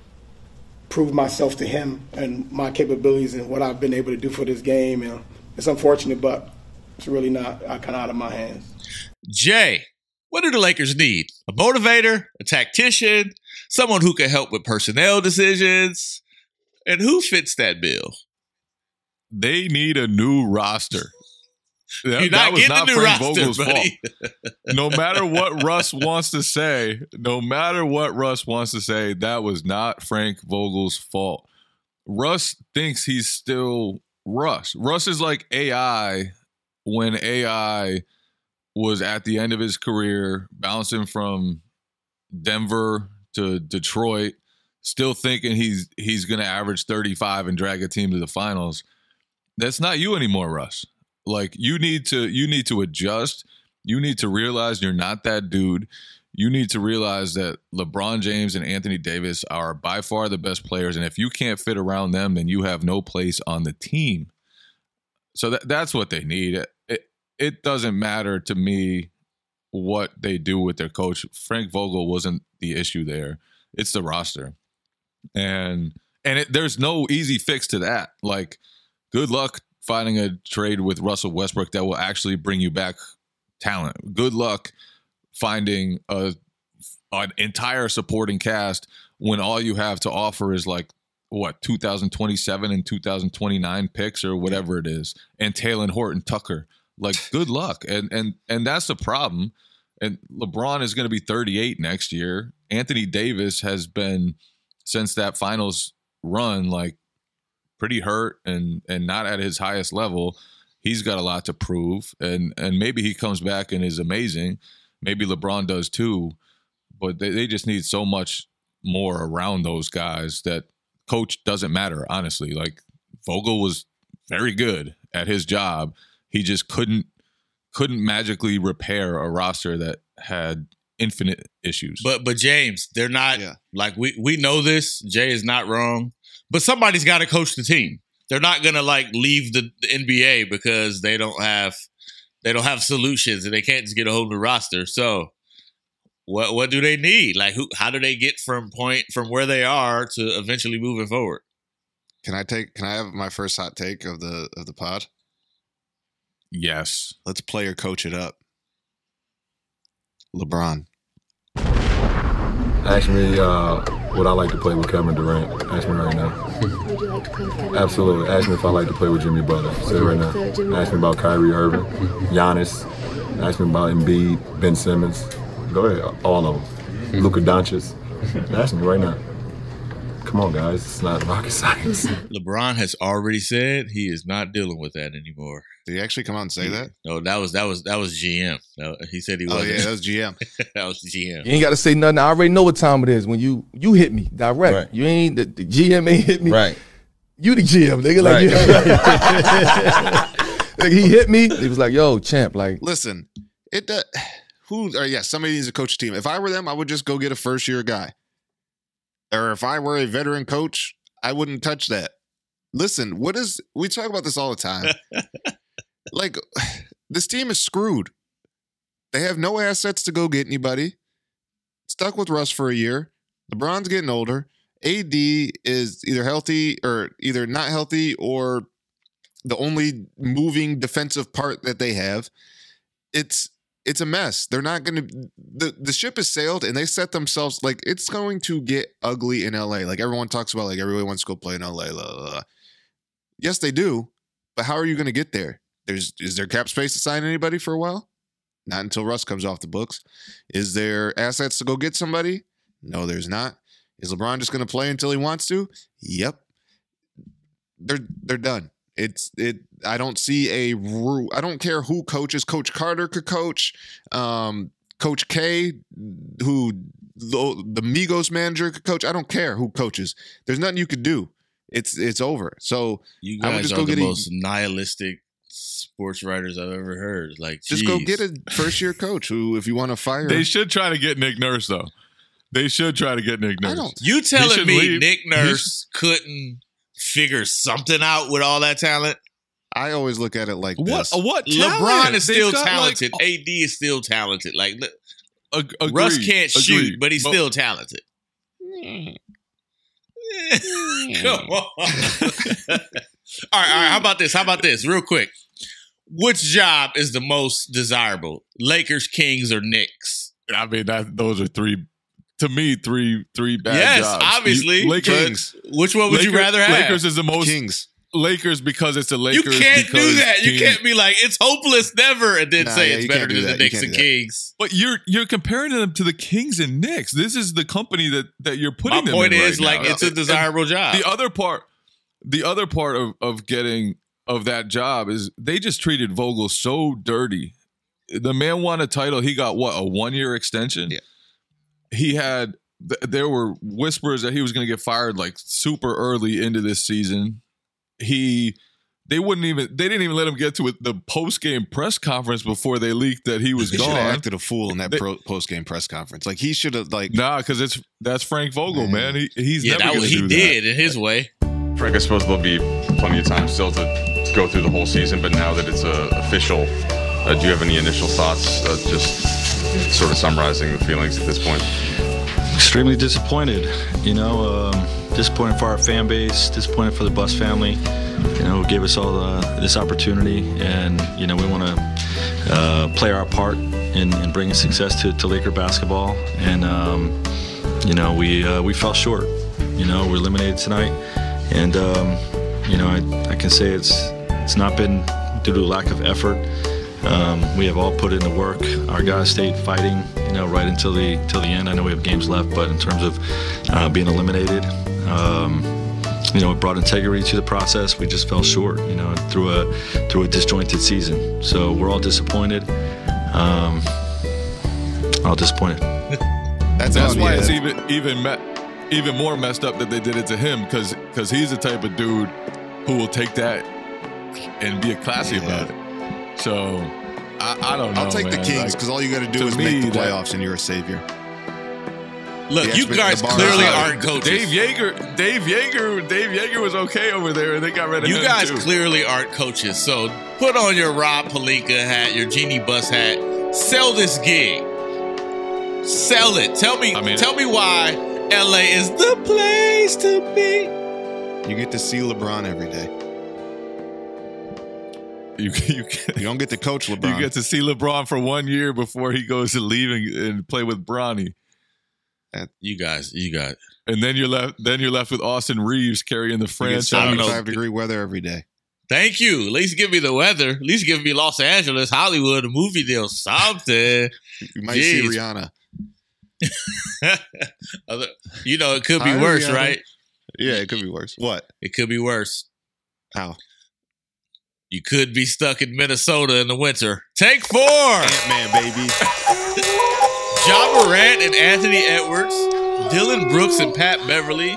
[SPEAKER 19] prove myself to him and my capabilities and what I've been able to do for this game. And it's unfortunate, but it's really not uh, kind of out of my hands.
[SPEAKER 10] Jay, what do the Lakers need? A motivator, a tactician, someone who can help with personnel decisions? And who fits that bill?
[SPEAKER 9] They need a new roster. That,
[SPEAKER 10] You're not
[SPEAKER 9] that was
[SPEAKER 10] getting
[SPEAKER 9] not
[SPEAKER 10] a new
[SPEAKER 9] Frank
[SPEAKER 10] roster,
[SPEAKER 9] Vogel's
[SPEAKER 10] buddy.
[SPEAKER 9] fault. No matter what Russ wants to say, no matter what Russ wants to say, that was not Frank Vogel's fault. Russ thinks he's still Russ. Russ is like A I when A I was at the end of his career, bouncing from Denver to Detroit, still thinking he's he's going to average thirty-five and drag a team to the finals. That's not you anymore, Russ. Like, you need to you need to adjust. You need to realize you're not that dude. You need to realize that LeBron James and Anthony Davis are by far the best players, and if you can't fit around them, then you have no place on the team. So that that's what they need. It, it, it doesn't matter to me what they do with their coach. Frank Vogel wasn't the issue there. It's the roster. And and it, there's no easy fix to that. Like, good luck finding a trade with Russell Westbrook that will actually bring you back talent. Good luck finding a an entire supporting cast when all you have to offer is like what two thousand twenty-seven and two thousand twenty-nine picks or whatever it is, and Talen Horton Tucker. Like, good luck, and and and that's the problem. And LeBron is going to be thirty-eight next year. Anthony Davis has been, since that finals run, like pretty hurt and and not at his highest level. He's got a lot to prove, and and maybe he comes back and is amazing. Maybe LeBron does too, but they, they just need so much more around those guys that coach doesn't matter, honestly. Like, Vogel was very good at his job. He just couldn't couldn't magically repair a roster that had infinite issues.
[SPEAKER 10] But but James, they're not yeah. like we we know this. Jay is not wrong, but somebody's got to coach the team. They're not gonna like leave the, the N B A because they don't have they don't have solutions and they can't just get a whole new roster. So what what do they need? Like, who? How do they get from point from where they are to eventually moving forward?
[SPEAKER 12] Can I take? Can I have my first hot take of the of the pod?
[SPEAKER 9] Yes.
[SPEAKER 12] Let's player coach it up. LeBron.
[SPEAKER 20] Ask me uh, would I like to play with Kevin Durant. Ask me right now.
[SPEAKER 21] Would you like to play with Kevin?
[SPEAKER 20] Absolutely. Ask me if I like to play with Jimmy Butler. Say right now. Ask me about Kyrie Irving, Giannis. Ask me about Embiid, Ben Simmons. Go ahead. All of them. Luka Doncic. Ask me right now. Come on, guys. It's not rocket science.
[SPEAKER 10] LeBron has already said he is not dealing with that anymore.
[SPEAKER 12] Did he actually come out and say that?
[SPEAKER 10] No, that was that was that was G M. No, he said he
[SPEAKER 12] oh,
[SPEAKER 10] wasn't.
[SPEAKER 12] Oh yeah, that was G M.
[SPEAKER 10] That was G M.
[SPEAKER 22] You ain't got to say nothing. I already know what time it is. When you you hit me direct, right. You ain't the, the G M ain't hit me. Right. You the G M, nigga. Like,
[SPEAKER 12] right.
[SPEAKER 22] you, like he hit me. He was like, "Yo, champ." Like,
[SPEAKER 12] listen, it does. Uh, who? Or yeah, somebody needs to coach a team. If I were them, I would just go get a first year guy. Or if I were a veteran coach, I wouldn't touch that. Listen, what is we talk about this all the time. Like, this team is screwed. They have no assets to go get anybody. Stuck with Russ for a year. LeBron's getting older. A D is either healthy or either not healthy or the only moving defensive part that they have. It's it's a mess. They're not going to the, – the ship has sailed and they set themselves – like, it's going to get ugly in L A. Like, everyone talks about, like, everybody wants to go play in L A. Blah, blah, blah. Yes, they do. But how are you going to get there? There's Is there cap space to sign anybody for a while? Not until Russ comes off the books. Is there assets to go get somebody? No, there's not. Is LeBron just going to play until he wants to? Yep. They're they're done. It's it. I don't see a. I don't care who coaches. Coach Carter could coach. Um, Coach K, who the, the Migos manager could coach. I don't care who coaches. There's nothing you could do. It's it's over. So
[SPEAKER 10] you guys I would just are go the get most a, nihilistic sports writers I've ever heard. Like,
[SPEAKER 12] just
[SPEAKER 10] geez.
[SPEAKER 12] go get a first year coach who, if you want to fire,
[SPEAKER 9] they should try to get Nick Nurse though. They should try to get Nick Nurse.
[SPEAKER 10] You telling me
[SPEAKER 9] leave.
[SPEAKER 10] Nick Nurse couldn't figure something out with all that talent?
[SPEAKER 12] I always look at it like
[SPEAKER 9] what?
[SPEAKER 12] this.
[SPEAKER 9] What?
[SPEAKER 10] LeBron
[SPEAKER 9] talent?
[SPEAKER 10] is still
[SPEAKER 9] got,
[SPEAKER 10] talented.
[SPEAKER 9] Like,
[SPEAKER 10] A D is still talented. Like,
[SPEAKER 9] ag- agreed,
[SPEAKER 10] Russ can't
[SPEAKER 9] agreed.
[SPEAKER 10] shoot, but he's
[SPEAKER 9] but,
[SPEAKER 10] still talented. Come on. all right, all right. How about this? How about this? Real quick. Which job is the most desirable? Lakers, Kings, or Knicks?
[SPEAKER 9] I mean, that those are three. To me, three three bad
[SPEAKER 10] yes,
[SPEAKER 9] jobs.
[SPEAKER 10] Yes, obviously.
[SPEAKER 9] You, Lakers.
[SPEAKER 10] Which one would
[SPEAKER 9] Lakers,
[SPEAKER 10] you rather have?
[SPEAKER 9] Lakers is the most.
[SPEAKER 12] Kings.
[SPEAKER 9] Lakers because it's the Lakers.
[SPEAKER 10] You can't do that.
[SPEAKER 9] Kings.
[SPEAKER 10] You can't be like, it's hopeless never, and then
[SPEAKER 12] nah,
[SPEAKER 10] say
[SPEAKER 12] yeah,
[SPEAKER 10] it's better than the Knicks and Kings.
[SPEAKER 9] But you're you're comparing them to the Kings and Knicks. This is the company that, that you're putting
[SPEAKER 10] My
[SPEAKER 9] them
[SPEAKER 10] point
[SPEAKER 9] in
[SPEAKER 10] is,
[SPEAKER 9] right
[SPEAKER 10] like,
[SPEAKER 9] now.
[SPEAKER 10] it's a desirable
[SPEAKER 9] and
[SPEAKER 10] job.
[SPEAKER 9] The other part, the other part of, of getting of that job is they just treated Vogel so dirty. The man won a title. He got what, a one year extension?
[SPEAKER 12] Yeah.
[SPEAKER 9] He had. There were whispers that he was going to get fired like super early into this season. He, they wouldn't even, they didn't even let him get to it, the post game press conference before they leaked that he was
[SPEAKER 12] he
[SPEAKER 9] gone.
[SPEAKER 12] Should have acted a fool in that they, post game press conference. Like he should have like
[SPEAKER 9] nah, because it's that's Frank Vogel, man. man. He he's
[SPEAKER 10] yeah,
[SPEAKER 9] never
[SPEAKER 10] that
[SPEAKER 9] gonna
[SPEAKER 10] was, he
[SPEAKER 9] do
[SPEAKER 10] did
[SPEAKER 9] that.
[SPEAKER 10] in his way.
[SPEAKER 23] Frank, I suppose there'll be plenty of time still to go through the whole season, but now that it's uh, official, uh, do you have any initial thoughts? Uh, just sort of summarizing the feelings at this point.
[SPEAKER 24] Extremely disappointed, you know, um, disappointed for our fan base, disappointed for the Buss family.
[SPEAKER 13] you know, who gave us all uh, this opportunity, and you know, we want to uh, play our part in, in bringing success to, to Laker basketball. And um, you know, we uh, we fell short. You know, we're eliminated tonight, and um, you know, I, I can say it's it's not been due to lack of effort. Um, we have all put in the work. Our guys stayed fighting, you know, right until the till the end. I know we have games left, but in terms of uh, being eliminated, um, you know, it brought integrity to the process. We just fell short, you know, through a through a disjointed season. So we're all disappointed. Um, all disappointed.
[SPEAKER 9] That's, That's why it's even even me- even more messed up that they did it to him, because because he's the type of dude who will take that and be classy yeah. about it. So, I, I don't know.
[SPEAKER 12] I'll take
[SPEAKER 9] man.
[SPEAKER 12] the Kings because like, all you got to do is me, make the playoffs, that, and you're a savior.
[SPEAKER 10] Look, you guys clearly aren't coaches.
[SPEAKER 9] Dave Yeager, Dave Yeager, Dave Yeager was okay over there, and they got rid of
[SPEAKER 10] you
[SPEAKER 9] him.
[SPEAKER 10] You guys
[SPEAKER 9] too.
[SPEAKER 10] clearly aren't coaches. So put on your Rob Pelinka hat, your Jeannie Buss hat. Sell this gig. Sell it. Tell me. I mean, tell me why L A is the place to be.
[SPEAKER 12] You get to see LeBron every day.
[SPEAKER 9] You you, get,
[SPEAKER 12] you don't get to coach LeBron.
[SPEAKER 9] You get to see LeBron for one year before he goes to leave and, and play with Bronny.
[SPEAKER 10] You guys, you got,
[SPEAKER 9] and then you're left. Then you're left with Austin Reeves carrying the franchise.
[SPEAKER 12] seventy-five degree weather every day.
[SPEAKER 10] Thank you. At least give me the weather. At least give me Los Angeles, Hollywood, a movie deal, something.
[SPEAKER 12] You might Jeez. see Rihanna.
[SPEAKER 10] You know, it could be Hi, worse, Rihanna. Right?
[SPEAKER 12] Yeah, it could be worse. What?
[SPEAKER 10] It could be worse.
[SPEAKER 12] How?
[SPEAKER 10] You could be stuck in Minnesota in the winter. Take four.
[SPEAKER 12] Ant-Man, baby.
[SPEAKER 10] Ja Morant and Anthony Edwards, Dylan Brooks and Pat Beverly,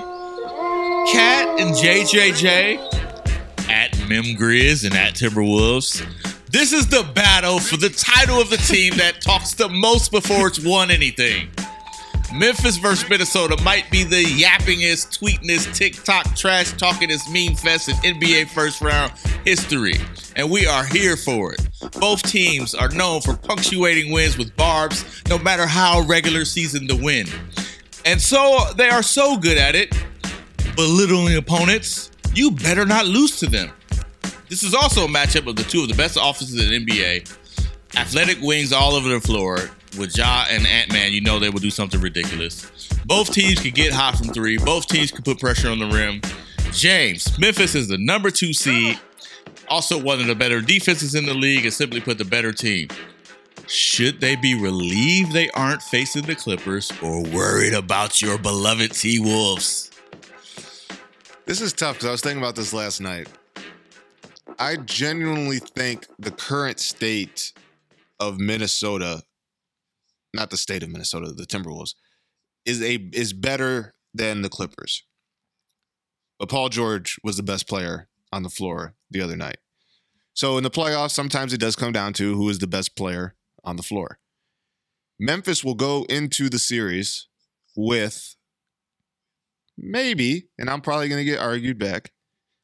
[SPEAKER 10] Cat and J J J, at Mem Grizz and at Timberwolves. This is the battle for the title of the team that talks the most before it's won anything. Memphis versus Minnesota might be the yappingest, tweetingest, TikTok trash talkingest meme fest in N B A first round history. And we are here for it. Both teams are known for punctuating wins with barbs, no matter how regular season the win. And so they are so good at it, belittling opponents, you better not lose to them. This is also a matchup of the two of the best offenses in the N B A. Athletic wings all over the floor. With Ja and Ant-Man, you know they will do something ridiculous. Both teams can get hot from three. Both teams can put pressure on the rim. James, Memphis is the number two seed. Also one of the better defenses in the league, and simply put, the better team. Should they be relieved they aren't facing the Clippers or worried about your beloved T-Wolves?
[SPEAKER 12] This is tough because I was thinking about this last night. I genuinely think the current state of Minnesota, not the state of Minnesota, the Timberwolves, is a is better than the Clippers. But Paul George was the best player on the floor the other night. So in the playoffs, sometimes it does come down to who is the best player on the floor. Memphis will go into the series with maybe, and I'm probably going to get argued back,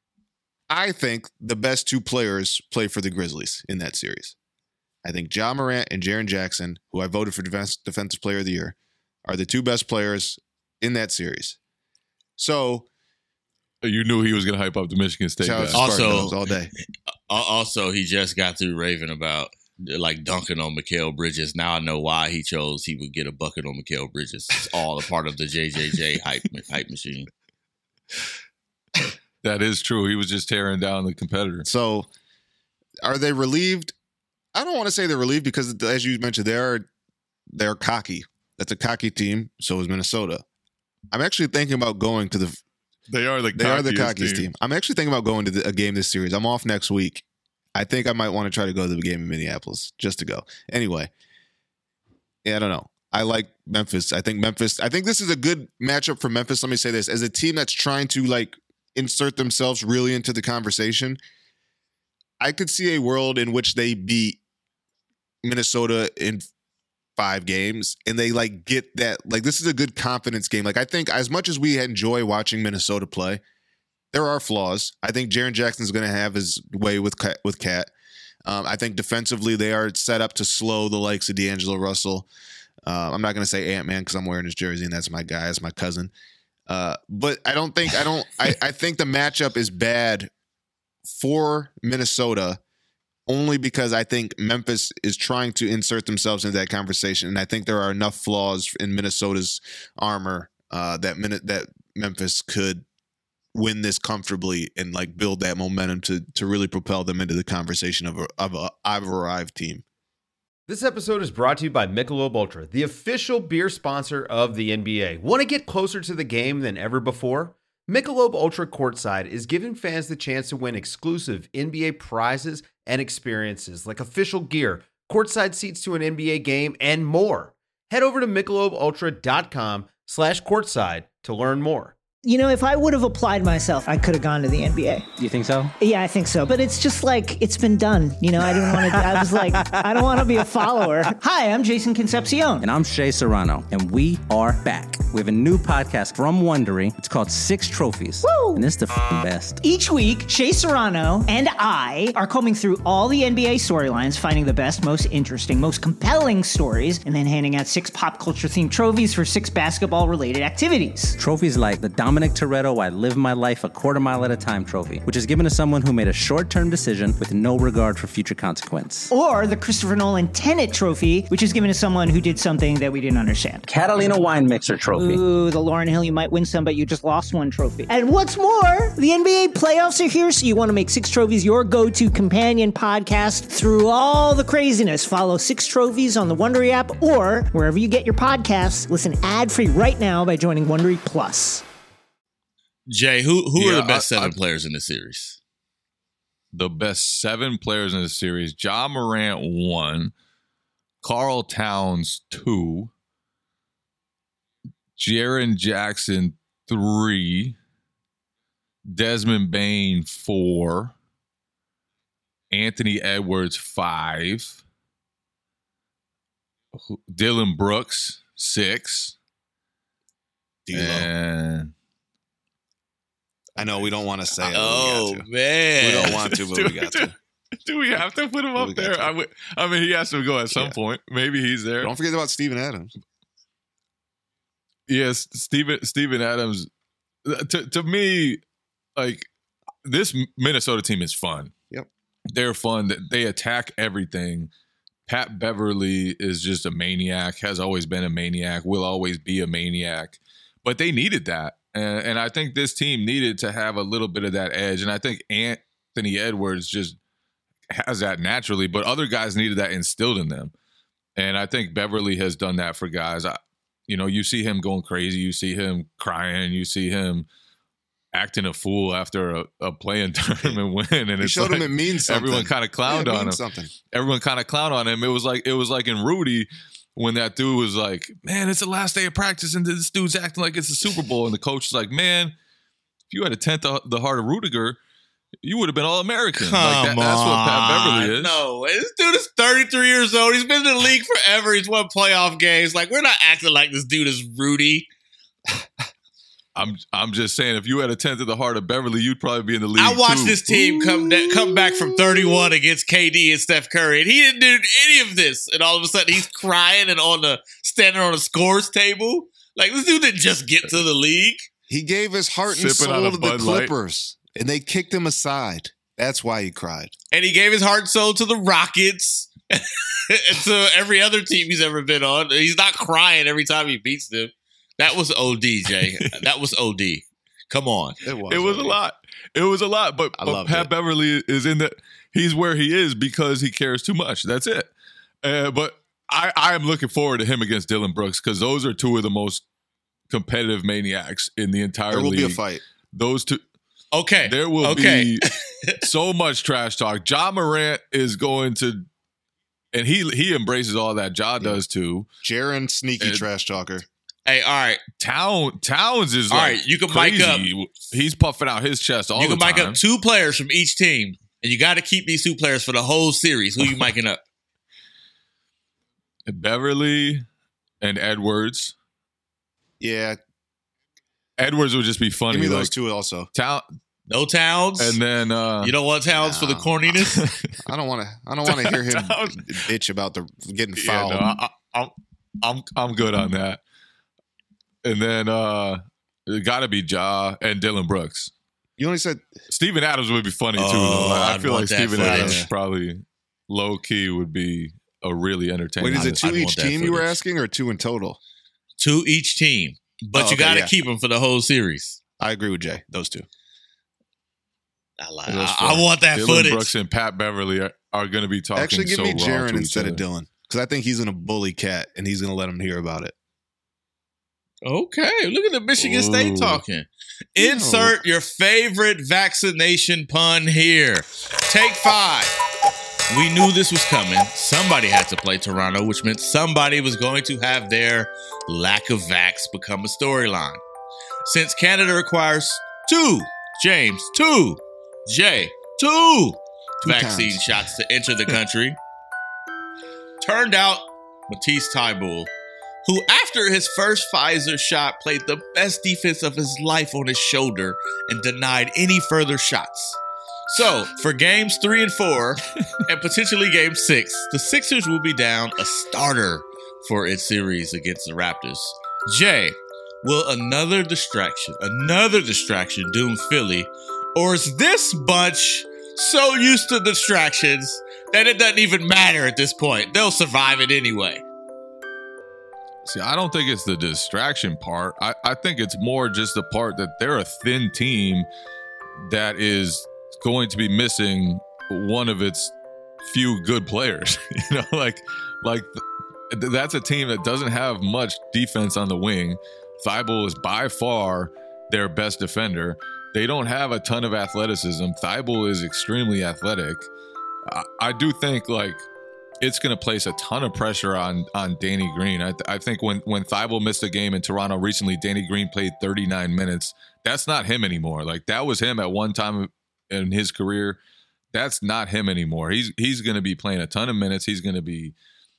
[SPEAKER 12] I think the best two players play for the Grizzlies in that series. I think Ja Morant and Jaren Jackson, who I voted for Defense, Defensive Player of the Year, are the two best players in that series. So
[SPEAKER 9] you knew he was going to hype up the Michigan State guys.
[SPEAKER 10] Also,
[SPEAKER 12] all day.
[SPEAKER 10] Also, he just got through raving about like dunking on Mikal Bridges. Now I know why he chose he would get a bucket on Mikal Bridges. It's all a part of the J J J hype hype machine.
[SPEAKER 9] That is true. He was just tearing down the competitor.
[SPEAKER 12] So, are they relieved? I don't want to say they're relieved because, as you mentioned, they're they're cocky. That's a cocky team. So is Minnesota. I'm actually thinking about going to the.
[SPEAKER 9] They are the
[SPEAKER 12] they are the cockiest team. team. I'm actually thinking about going to the, a game this series. I'm off next week. I think I might want to try to go to the game in Minneapolis just to go. Anyway, yeah, I don't know. I like Memphis. I think Memphis. I think this is a good matchup for Memphis. Let me say this: as a team that's trying to like insert themselves really into the conversation, I could see a world in which they beat Minnesota in five games and they like get that, like, this is a good confidence game. Like, I think as much as we enjoy watching Minnesota play, there are flaws. I think Jaren Jackson's going to have his way with Cat, with Cat. Um, I think defensively they are set up to slow the likes of D'Angelo Russell. Uh, I'm not going to say Ant-Man because I'm wearing his jersey and that's my guy, that's my cousin. Uh, but I don't think I don't I, I think the matchup is bad for Minnesota only because I think Memphis is trying to insert themselves into that conversation, and I think there are enough flaws in Minnesota's armor uh, that minute that Memphis could win this comfortably and like build that momentum to to really propel them into the conversation of a of a I've arrived team.
[SPEAKER 2] This episode is brought to you by Michelob Ultra, the official beer sponsor of the N B A. Want to get closer to the game than ever before? Michelob Ultra Courtside is giving fans the chance to win exclusive N B A prizes and experiences like official gear, courtside seats to an N B A game, and more. Head over to michelobultra.com slash courtside to learn more.
[SPEAKER 3] You know, if I would have applied myself, I could have gone to the N B A.
[SPEAKER 21] You think so?
[SPEAKER 3] Yeah, I think so. But it's just like, it's been done. You know, I didn't want to, I was like, I don't want to be a follower. Hi, I'm Jason Concepcion.
[SPEAKER 21] And I'm Shea Serrano. And we are back. We have a new podcast from Wondery. It's called Six Trophies.
[SPEAKER 3] Woo!
[SPEAKER 21] And it's the f***ing best.
[SPEAKER 3] Each week, Shea Serrano and I are combing through all the N B A storylines, finding the best, most interesting, most compelling stories, and then handing out six pop culture themed trophies for six basketball related activities.
[SPEAKER 21] Trophies like the Dominic Toretto I Live My Life a Quarter Mile at a Time trophy, which is given to someone who made a short-term decision with no regard for future consequence.
[SPEAKER 3] Or the Christopher Nolan Tenet trophy, which is given to someone who did something that we didn't understand.
[SPEAKER 21] Catalina Wine Mixer trophy.
[SPEAKER 3] Ooh, the Lauryn Hill you might win some, but you just lost one trophy. And what's more, the N B A playoffs are here, so you want to make Six Trophies your go-to companion podcast through all the craziness. Follow Six Trophies on the Wondery app or wherever you get your podcasts. Listen ad-free right now by joining Wondery Plus.
[SPEAKER 10] Jay, who who
[SPEAKER 9] Yeah,
[SPEAKER 10] are the best
[SPEAKER 9] I-
[SPEAKER 10] seven
[SPEAKER 9] I-
[SPEAKER 10] players in the series?
[SPEAKER 9] The best seven players in the series: Ja Morant one, Karl Towns two, Jaren Jackson three, Desmond Bane four, Anthony Edwards five, Dylan Brooks six,
[SPEAKER 12] D-Lo.
[SPEAKER 9] and
[SPEAKER 12] I know we don't want to say it. but
[SPEAKER 10] Oh
[SPEAKER 12] we got to.
[SPEAKER 10] man,
[SPEAKER 12] We don't want to, but we got to.
[SPEAKER 9] do we have to put him
[SPEAKER 12] Well,
[SPEAKER 9] up
[SPEAKER 12] we got
[SPEAKER 9] there?
[SPEAKER 12] to.
[SPEAKER 9] I, would, I mean, he has to go at some
[SPEAKER 12] Yeah.
[SPEAKER 9] point. Maybe he's there.
[SPEAKER 12] Don't forget about Steven Adams.
[SPEAKER 9] Yes, Steven Steven Adams. To to me, like this Minnesota team is fun.
[SPEAKER 12] Yep,
[SPEAKER 9] they're fun. They attack everything. Pat Beverly is just a maniac. Has always been a maniac. Will always be a maniac. But they needed that, and, and I think this team needed to have a little bit of that edge. And I think Anthony Edwards just has that naturally, but other guys needed that instilled in them. And I think Beverly has done that for guys. I, you know, you see him going crazy. You see him crying. You see him acting a fool after a, a playing tournament win. And
[SPEAKER 12] He
[SPEAKER 9] it's
[SPEAKER 12] showed him
[SPEAKER 9] like
[SPEAKER 12] it means something.
[SPEAKER 9] everyone kind of clowned
[SPEAKER 12] Yeah, it
[SPEAKER 9] on him.
[SPEAKER 12] means something.
[SPEAKER 9] Everyone kind of clowned on him. It was like it was like in Rudy when that dude was like, "Man, it's the last day of practice, and this dude's acting like it's a Super Bowl." And the coach is like, "Man, if you had a tenth of the heart of Rudiger, you would have been all American."
[SPEAKER 10] Come
[SPEAKER 9] Like that, that's what Pat
[SPEAKER 10] on.
[SPEAKER 9] Beverly is.
[SPEAKER 10] No, this dude is thirty-three years old. He's been in the league forever. He's won playoff games. Like, we're not acting like this dude is Rudy.
[SPEAKER 9] I'm I'm just saying, if you had a tenth of the heart of Beverly, you'd probably be in the league.
[SPEAKER 10] I watched
[SPEAKER 9] too.
[SPEAKER 10] this team come da- come back from thirty-one against K D and Steph Curry, and he didn't do any of this. And all of a sudden, he's crying and on the standing on the scores table. Like, this dude didn't just get to the league.
[SPEAKER 12] He gave his heart and
[SPEAKER 9] Sipping on
[SPEAKER 12] soul
[SPEAKER 9] a
[SPEAKER 12] to the
[SPEAKER 9] Bud Light.
[SPEAKER 12] Clippers, and they kicked him aside. That's why he cried.
[SPEAKER 10] And he gave his heart and soul to the Rockets and to every other team he's ever been on. He's not crying every time he beats them. That was O D, Jay. That was O D. Come on.
[SPEAKER 12] It was.
[SPEAKER 9] It was a lot. It was a lot. But,
[SPEAKER 12] I
[SPEAKER 9] but
[SPEAKER 12] loved
[SPEAKER 9] Pat
[SPEAKER 12] it.
[SPEAKER 9] Beverly is in the. He's where he is because he cares too much. That's it. Uh, but I, I am looking forward to him against Dylan Brooks because those are two of the most competitive maniacs in the entire
[SPEAKER 12] There will
[SPEAKER 9] league.
[SPEAKER 12] be a fight.
[SPEAKER 9] Those two.
[SPEAKER 10] Okay.
[SPEAKER 9] There will
[SPEAKER 10] Okay.
[SPEAKER 9] be so much trash talk. Ja Morant is going to, and he he embraces all that. Ja does too.
[SPEAKER 12] Jaren, sneaky
[SPEAKER 9] And-
[SPEAKER 12] trash talker.
[SPEAKER 10] Hey, all right.
[SPEAKER 9] Town Towns is
[SPEAKER 10] All
[SPEAKER 9] like
[SPEAKER 10] right, you can
[SPEAKER 9] crazy.
[SPEAKER 10] mic up.
[SPEAKER 9] He's puffing out his chest all
[SPEAKER 10] You
[SPEAKER 9] the
[SPEAKER 10] can mic
[SPEAKER 9] time.
[SPEAKER 10] up two players from each team, and you got to keep these two players for the whole series. Who you micing up?
[SPEAKER 9] Beverly and Edwards.
[SPEAKER 12] Yeah,
[SPEAKER 9] Edwards would just be funny.
[SPEAKER 12] give me
[SPEAKER 9] like,
[SPEAKER 12] those two also.
[SPEAKER 9] Town,
[SPEAKER 10] No Towns.
[SPEAKER 9] and then uh,
[SPEAKER 10] you don't want Towns for the
[SPEAKER 12] Nah.
[SPEAKER 10] corniness.
[SPEAKER 12] I don't want to. I don't want to hear him
[SPEAKER 9] Towns.
[SPEAKER 12] bitch about the getting
[SPEAKER 9] yeah,
[SPEAKER 12] fouled.
[SPEAKER 9] no, I, I, I'm I'm I'm good on that. And then uh, it got to be Ja and Dylan Brooks.
[SPEAKER 12] You only said
[SPEAKER 9] Steven Adams would be funny too.
[SPEAKER 10] Oh,
[SPEAKER 9] though. Like, I
[SPEAKER 10] I'd
[SPEAKER 9] feel like
[SPEAKER 10] want that
[SPEAKER 9] Steven
[SPEAKER 10] footage.
[SPEAKER 9] Adams probably low key would be a really entertaining.
[SPEAKER 12] Wait, is it two
[SPEAKER 10] I'd
[SPEAKER 12] each
[SPEAKER 10] want that
[SPEAKER 12] team you were
[SPEAKER 10] footage.
[SPEAKER 12] asking, or two in total?
[SPEAKER 10] Two each team, but
[SPEAKER 12] Oh,
[SPEAKER 10] you
[SPEAKER 12] okay,
[SPEAKER 10] got to
[SPEAKER 12] yeah.
[SPEAKER 10] keep them for the whole series.
[SPEAKER 12] I agree with Jay. Those two.
[SPEAKER 10] I like.
[SPEAKER 9] That's
[SPEAKER 10] I, I
[SPEAKER 9] fair.
[SPEAKER 10] want that
[SPEAKER 9] Dylan
[SPEAKER 10] footage.
[SPEAKER 9] Brooks and Pat Beverly are, are going to be talking.
[SPEAKER 12] Actually, give
[SPEAKER 9] so
[SPEAKER 12] me
[SPEAKER 9] raw
[SPEAKER 12] Jaron
[SPEAKER 9] to each
[SPEAKER 12] instead of
[SPEAKER 9] other.
[SPEAKER 12] Dylan, because I think he's going to bully Cat, and he's going to let him hear about it.
[SPEAKER 10] Okay, look at the Michigan State
[SPEAKER 9] Ooh.
[SPEAKER 10] talking. Insert your favorite vaccination pun here. Take five. We knew this was coming. Somebody had to play Toronto, which meant somebody was going to have their lack of vax become a storyline. Since Canada requires two, James, two, Jay, two,
[SPEAKER 12] Two
[SPEAKER 10] vaccine
[SPEAKER 12] times.
[SPEAKER 10] shots to enter the country, turned out Matisse Thybulle, who after his first Pfizer shot played the best defense of his life on his shoulder and denied any further shots. So, for games three and four, and potentially game six, the Sixers will be down a starter for its series against the Raptors. Jay, will another distraction, another distraction doom Philly, or is this bunch so used to distractions that it doesn't even matter at this point? They'll survive it anyway.
[SPEAKER 9] See, I don't think it's the distraction part. I, I think it's more just the part that they're a thin team that is going to be missing one of its few good players. You know, like like th- that's a team that doesn't have much defense on the wing. Thybulle is by far their best defender. They don't have a ton of athleticism. Thybulle is extremely athletic. I, I do think like it's going to place a ton of pressure on on Danny Green. I, th- I think when when Thybulle missed a game in Toronto recently, Danny Green played thirty-nine minutes. That's not him anymore. Like that was him at one time in his career. That's not him anymore. He's he's going to be playing a ton of minutes. He's going to be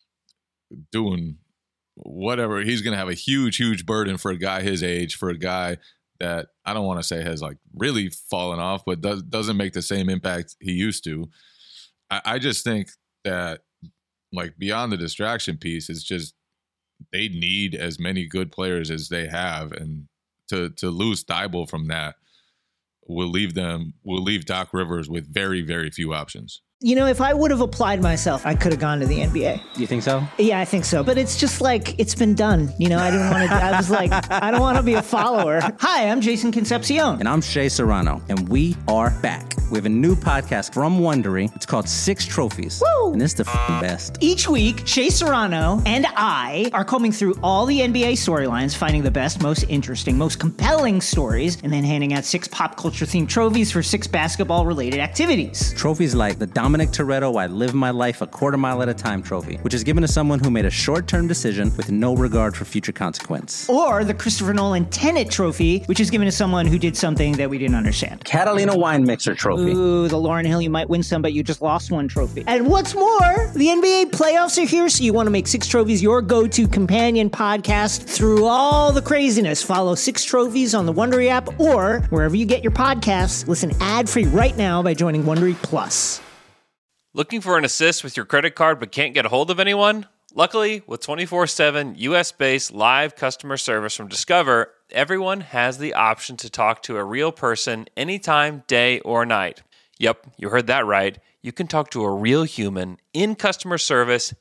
[SPEAKER 9] doing whatever. He's going to have a huge, huge burden for a guy his age, for a guy that I don't want to say has like really fallen off, but does, doesn't make the same impact he used to. I, I just think that like beyond the distraction piece, it's just they need as many good players as they have, and to to lose Thybulle from that will leave them will leave Doc Rivers with very, very few options.
[SPEAKER 3] You know, if I would have applied myself, I could have gone to the N B A.
[SPEAKER 21] You think so?
[SPEAKER 3] Yeah, I think so. But it's just like, it's been done. You know, I didn't want to, I was like, I don't want to be a follower. Hi, I'm Jason Concepcion.
[SPEAKER 21] And I'm Shea Serrano, and we are back. We have a new podcast from Wondery. It's called Six Trophies.
[SPEAKER 3] Woo!
[SPEAKER 21] And it's the f***ing best.
[SPEAKER 3] Each week, Shea Serrano and I are combing through all the N B A storylines, finding the best, most interesting, most compelling stories, and then handing out six pop culture themed trophies for six basketball related activities.
[SPEAKER 21] Trophies like the Dominic Toretto I Live My Life a Quarter Mile at a Time trophy, which is given to someone who made a short-term decision with no regard for future consequence.
[SPEAKER 3] Or the Christopher Nolan Tenet trophy, which is given to someone who did something that we didn't understand.
[SPEAKER 21] Catalina Wine Mixer trophy.
[SPEAKER 3] Ooh, the Lauryn Hill You Might Win Some, but You Just Lost One trophy. And what's more, the N B A playoffs are here, so you want to make Six Trophies your go-to companion podcast through all the craziness. Follow Six Trophies on the Wondery app or wherever you get your podcasts. Listen ad-free right now by joining Wondery Plus.
[SPEAKER 1] Looking for an assist with your credit card but can't get a hold of anyone? Luckily, with twenty-four seven U S-based live customer service from Discover, everyone has the option to talk to a real person anytime, day or night. Yep, you heard that right. You can talk to a real human in customer service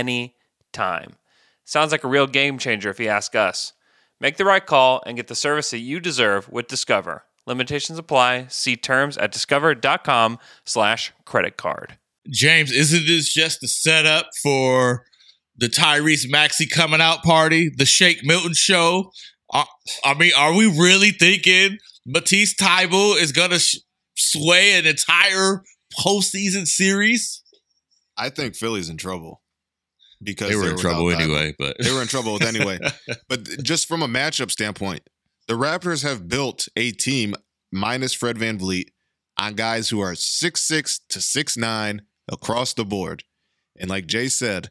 [SPEAKER 1] anytime. Sounds like a real game changer if you ask us. Make the right call and get the service that you deserve with Discover. Limitations apply. See terms at discover.com slash credit card.
[SPEAKER 10] James, isn't this just the setup for the Tyrese Maxey coming out party, the Shake Milton show? I, I mean, are we really thinking Matisse Thybulle is going to sh- sway an entire postseason series?
[SPEAKER 12] I think Philly's in trouble because
[SPEAKER 10] they were in trouble
[SPEAKER 12] without
[SPEAKER 10] anyway.
[SPEAKER 12] Thybulle.
[SPEAKER 10] But
[SPEAKER 12] they were in trouble anyway. But just from a matchup standpoint, the Raptors have built a team minus Fred VanVleet on guys who are six six to six nine across the board. And like Jay said,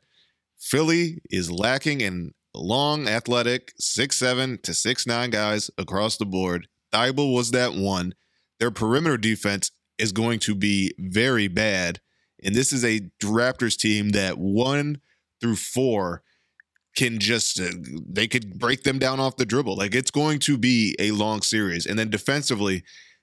[SPEAKER 12] Philly is lacking in long, athletic six seven to six nine guys across the board. Thybulle was that one. Their perimeter defense is going to be very bad. And this is a Raptors team that one through four can just, uh, they could break them down off the dribble. Like, it's going to be a long series. And then defensively,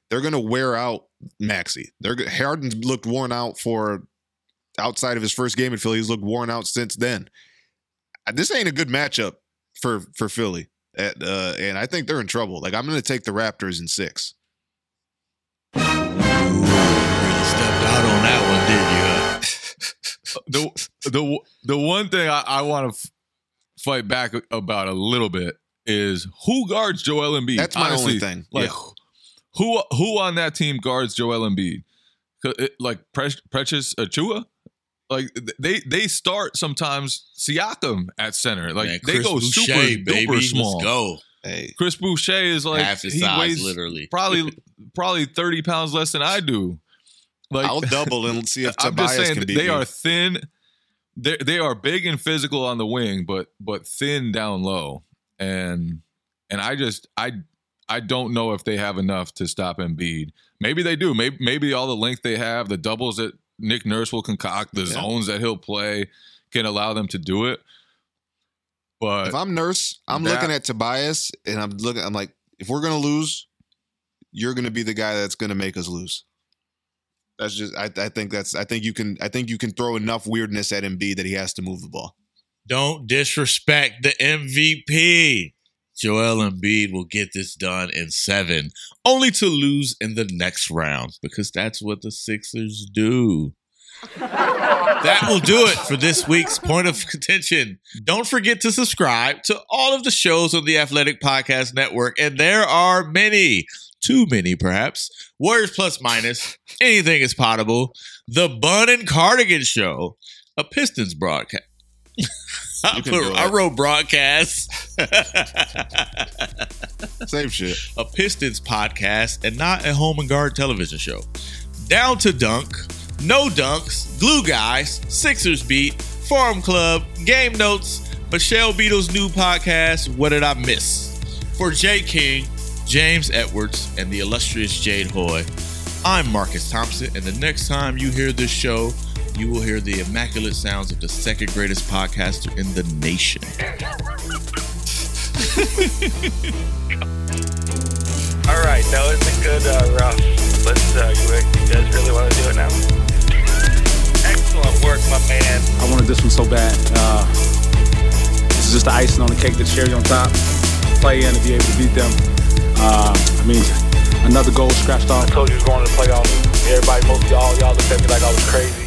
[SPEAKER 12] they're going to wear out Maxey. They're Harden looked worn out for outside of his first game in Philly. He's looked worn out since then. This ain't a good matchup for for Philly, At, uh, and I think they're in trouble. Like I'm going to take the Raptors in six.
[SPEAKER 10] Ooh, really stepped out on that one, did you?
[SPEAKER 9] the the the one thing I, I want to f- fight back about a little bit is who guards Joel Embiid.
[SPEAKER 12] That's my
[SPEAKER 9] Honestly,
[SPEAKER 12] only thing.
[SPEAKER 9] Like
[SPEAKER 12] Yeah.
[SPEAKER 9] who who on that team guards Joel Embiid? It, like Pre- Precious Achua. Like they they start sometimes Siakam at center. Like
[SPEAKER 10] Man,
[SPEAKER 9] they
[SPEAKER 10] Chris
[SPEAKER 9] go
[SPEAKER 10] Boucher,
[SPEAKER 9] super
[SPEAKER 10] baby.
[SPEAKER 9] duper small.
[SPEAKER 10] Let's go.
[SPEAKER 12] Hey,
[SPEAKER 9] Chris Boucher is like
[SPEAKER 10] Half his
[SPEAKER 9] he
[SPEAKER 10] size,
[SPEAKER 9] weighs
[SPEAKER 10] literally.
[SPEAKER 9] probably probably thirty pounds less than I do. Like
[SPEAKER 12] I'll double and see if
[SPEAKER 9] I'm
[SPEAKER 12] Tobias
[SPEAKER 9] just saying
[SPEAKER 12] can beat
[SPEAKER 9] they
[SPEAKER 12] me.
[SPEAKER 9] are thin. They they are big and physical on the wing, but but thin down low. And and I just I I don't know if they have enough to stop Embiid. Maybe they do. Maybe maybe all the length they have, the doubles that Nick Nurse will concoct, the
[SPEAKER 12] Yeah.
[SPEAKER 9] zones that he'll play can allow them to do it. But
[SPEAKER 12] If I'm Nurse, I'm
[SPEAKER 9] that-
[SPEAKER 12] looking at Tobias and I'm looking. I'm like, if we're gonna lose, you're gonna be the guy that's gonna make us lose. That's just. I, I think that's. I think you can. I think you can throw enough weirdness at Embiid that he has to move the ball.
[SPEAKER 10] Don't disrespect the M V P. Joel Embiid will get this done in seven, only to lose in the next round because that's what the Sixers do. That will do it for this week's Point of Contention. Don't forget to subscribe to all of the shows on the Athletic Podcast Network, and there are many, too many perhaps. Warriors Plus Minus, Anything is Potable, The Bun and Cardigan Show, a Pistons broadcast. I, put, I wrote broadcast.
[SPEAKER 12] Same shit.
[SPEAKER 10] A Pistons podcast and not a Home and Guard television show. Down to Dunk, No Dunks, Glue Guys, Sixers Beat, Forum Club, Game Notes, Michelle Beadle's new podcast, What Did I Miss? For Jay King, James Edwards, and the illustrious Jade Hoy, I'm Marcus Thompson, and the next time you hear this show, you will hear the immaculate sounds of the second greatest podcaster in the nation.
[SPEAKER 4] All right, that was a good uh, rough. Let's, uh, you, you guys really want to do it now? Excellent work, my man.
[SPEAKER 17] I wanted this one so bad. Uh, this is just the icing on the cake, the cherry on top. Play in to be able to beat them. Uh, I mean, another goal scratched off.
[SPEAKER 4] I told you you was going to the playoffs. Everybody, most of y'all, y'all looked at me like I was crazy.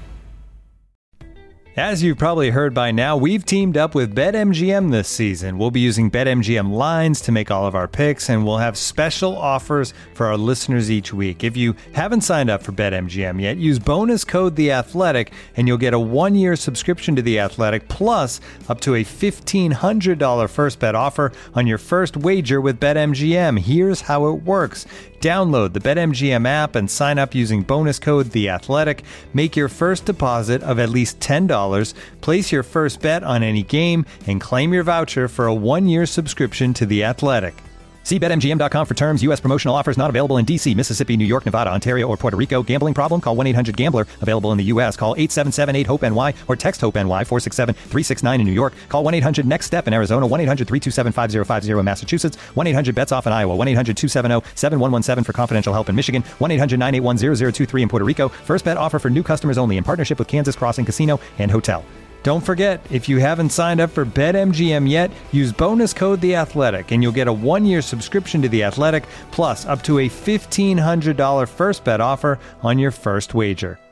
[SPEAKER 16] As you've probably heard by now, we've teamed up with BetMGM this season. We'll be using BetMGM lines to make all of our picks, and we'll have special offers for our listeners each week. If you haven't signed up for BetMGM yet, use bonus code The Athletic, and you'll get a one-year subscription to The Athletic, plus up to a fifteen hundred dollars first bet offer on your first wager with BetMGM. Here's how it works. Download the BetMGM app and sign up using bonus code The Athletic. Make your first deposit of at least ten dollars, place your first bet on any game, and claim your voucher for a one-year subscription to The Athletic. See Bet M G M dot com for terms. U S promotional offers not available in D C, Mississippi, New York, Nevada, Ontario, or Puerto Rico. Gambling problem? Call one eight hundred gambler. Available in the U S. Call eight seven seven eight hope N Y or text HOPE-NY four six seven three six nine in New York. Call one eight hundred next step in Arizona. one eight hundred three two seven five zero five zero in Massachusetts. one eight hundred bets off in Iowa. one eight hundred two seven zero seven one one seven for confidential help in Michigan. one eight hundred nine eight one zero zero two three in Puerto Rico. First bet offer for new customers only in partnership with Kansas Crossing Casino and Hotel. Don't forget, if you haven't signed up for BetMGM yet, use bonus code The Athletic, and you'll get a one-year subscription to The Athletic, plus up to a fifteen hundred dollars first bet offer on your first wager.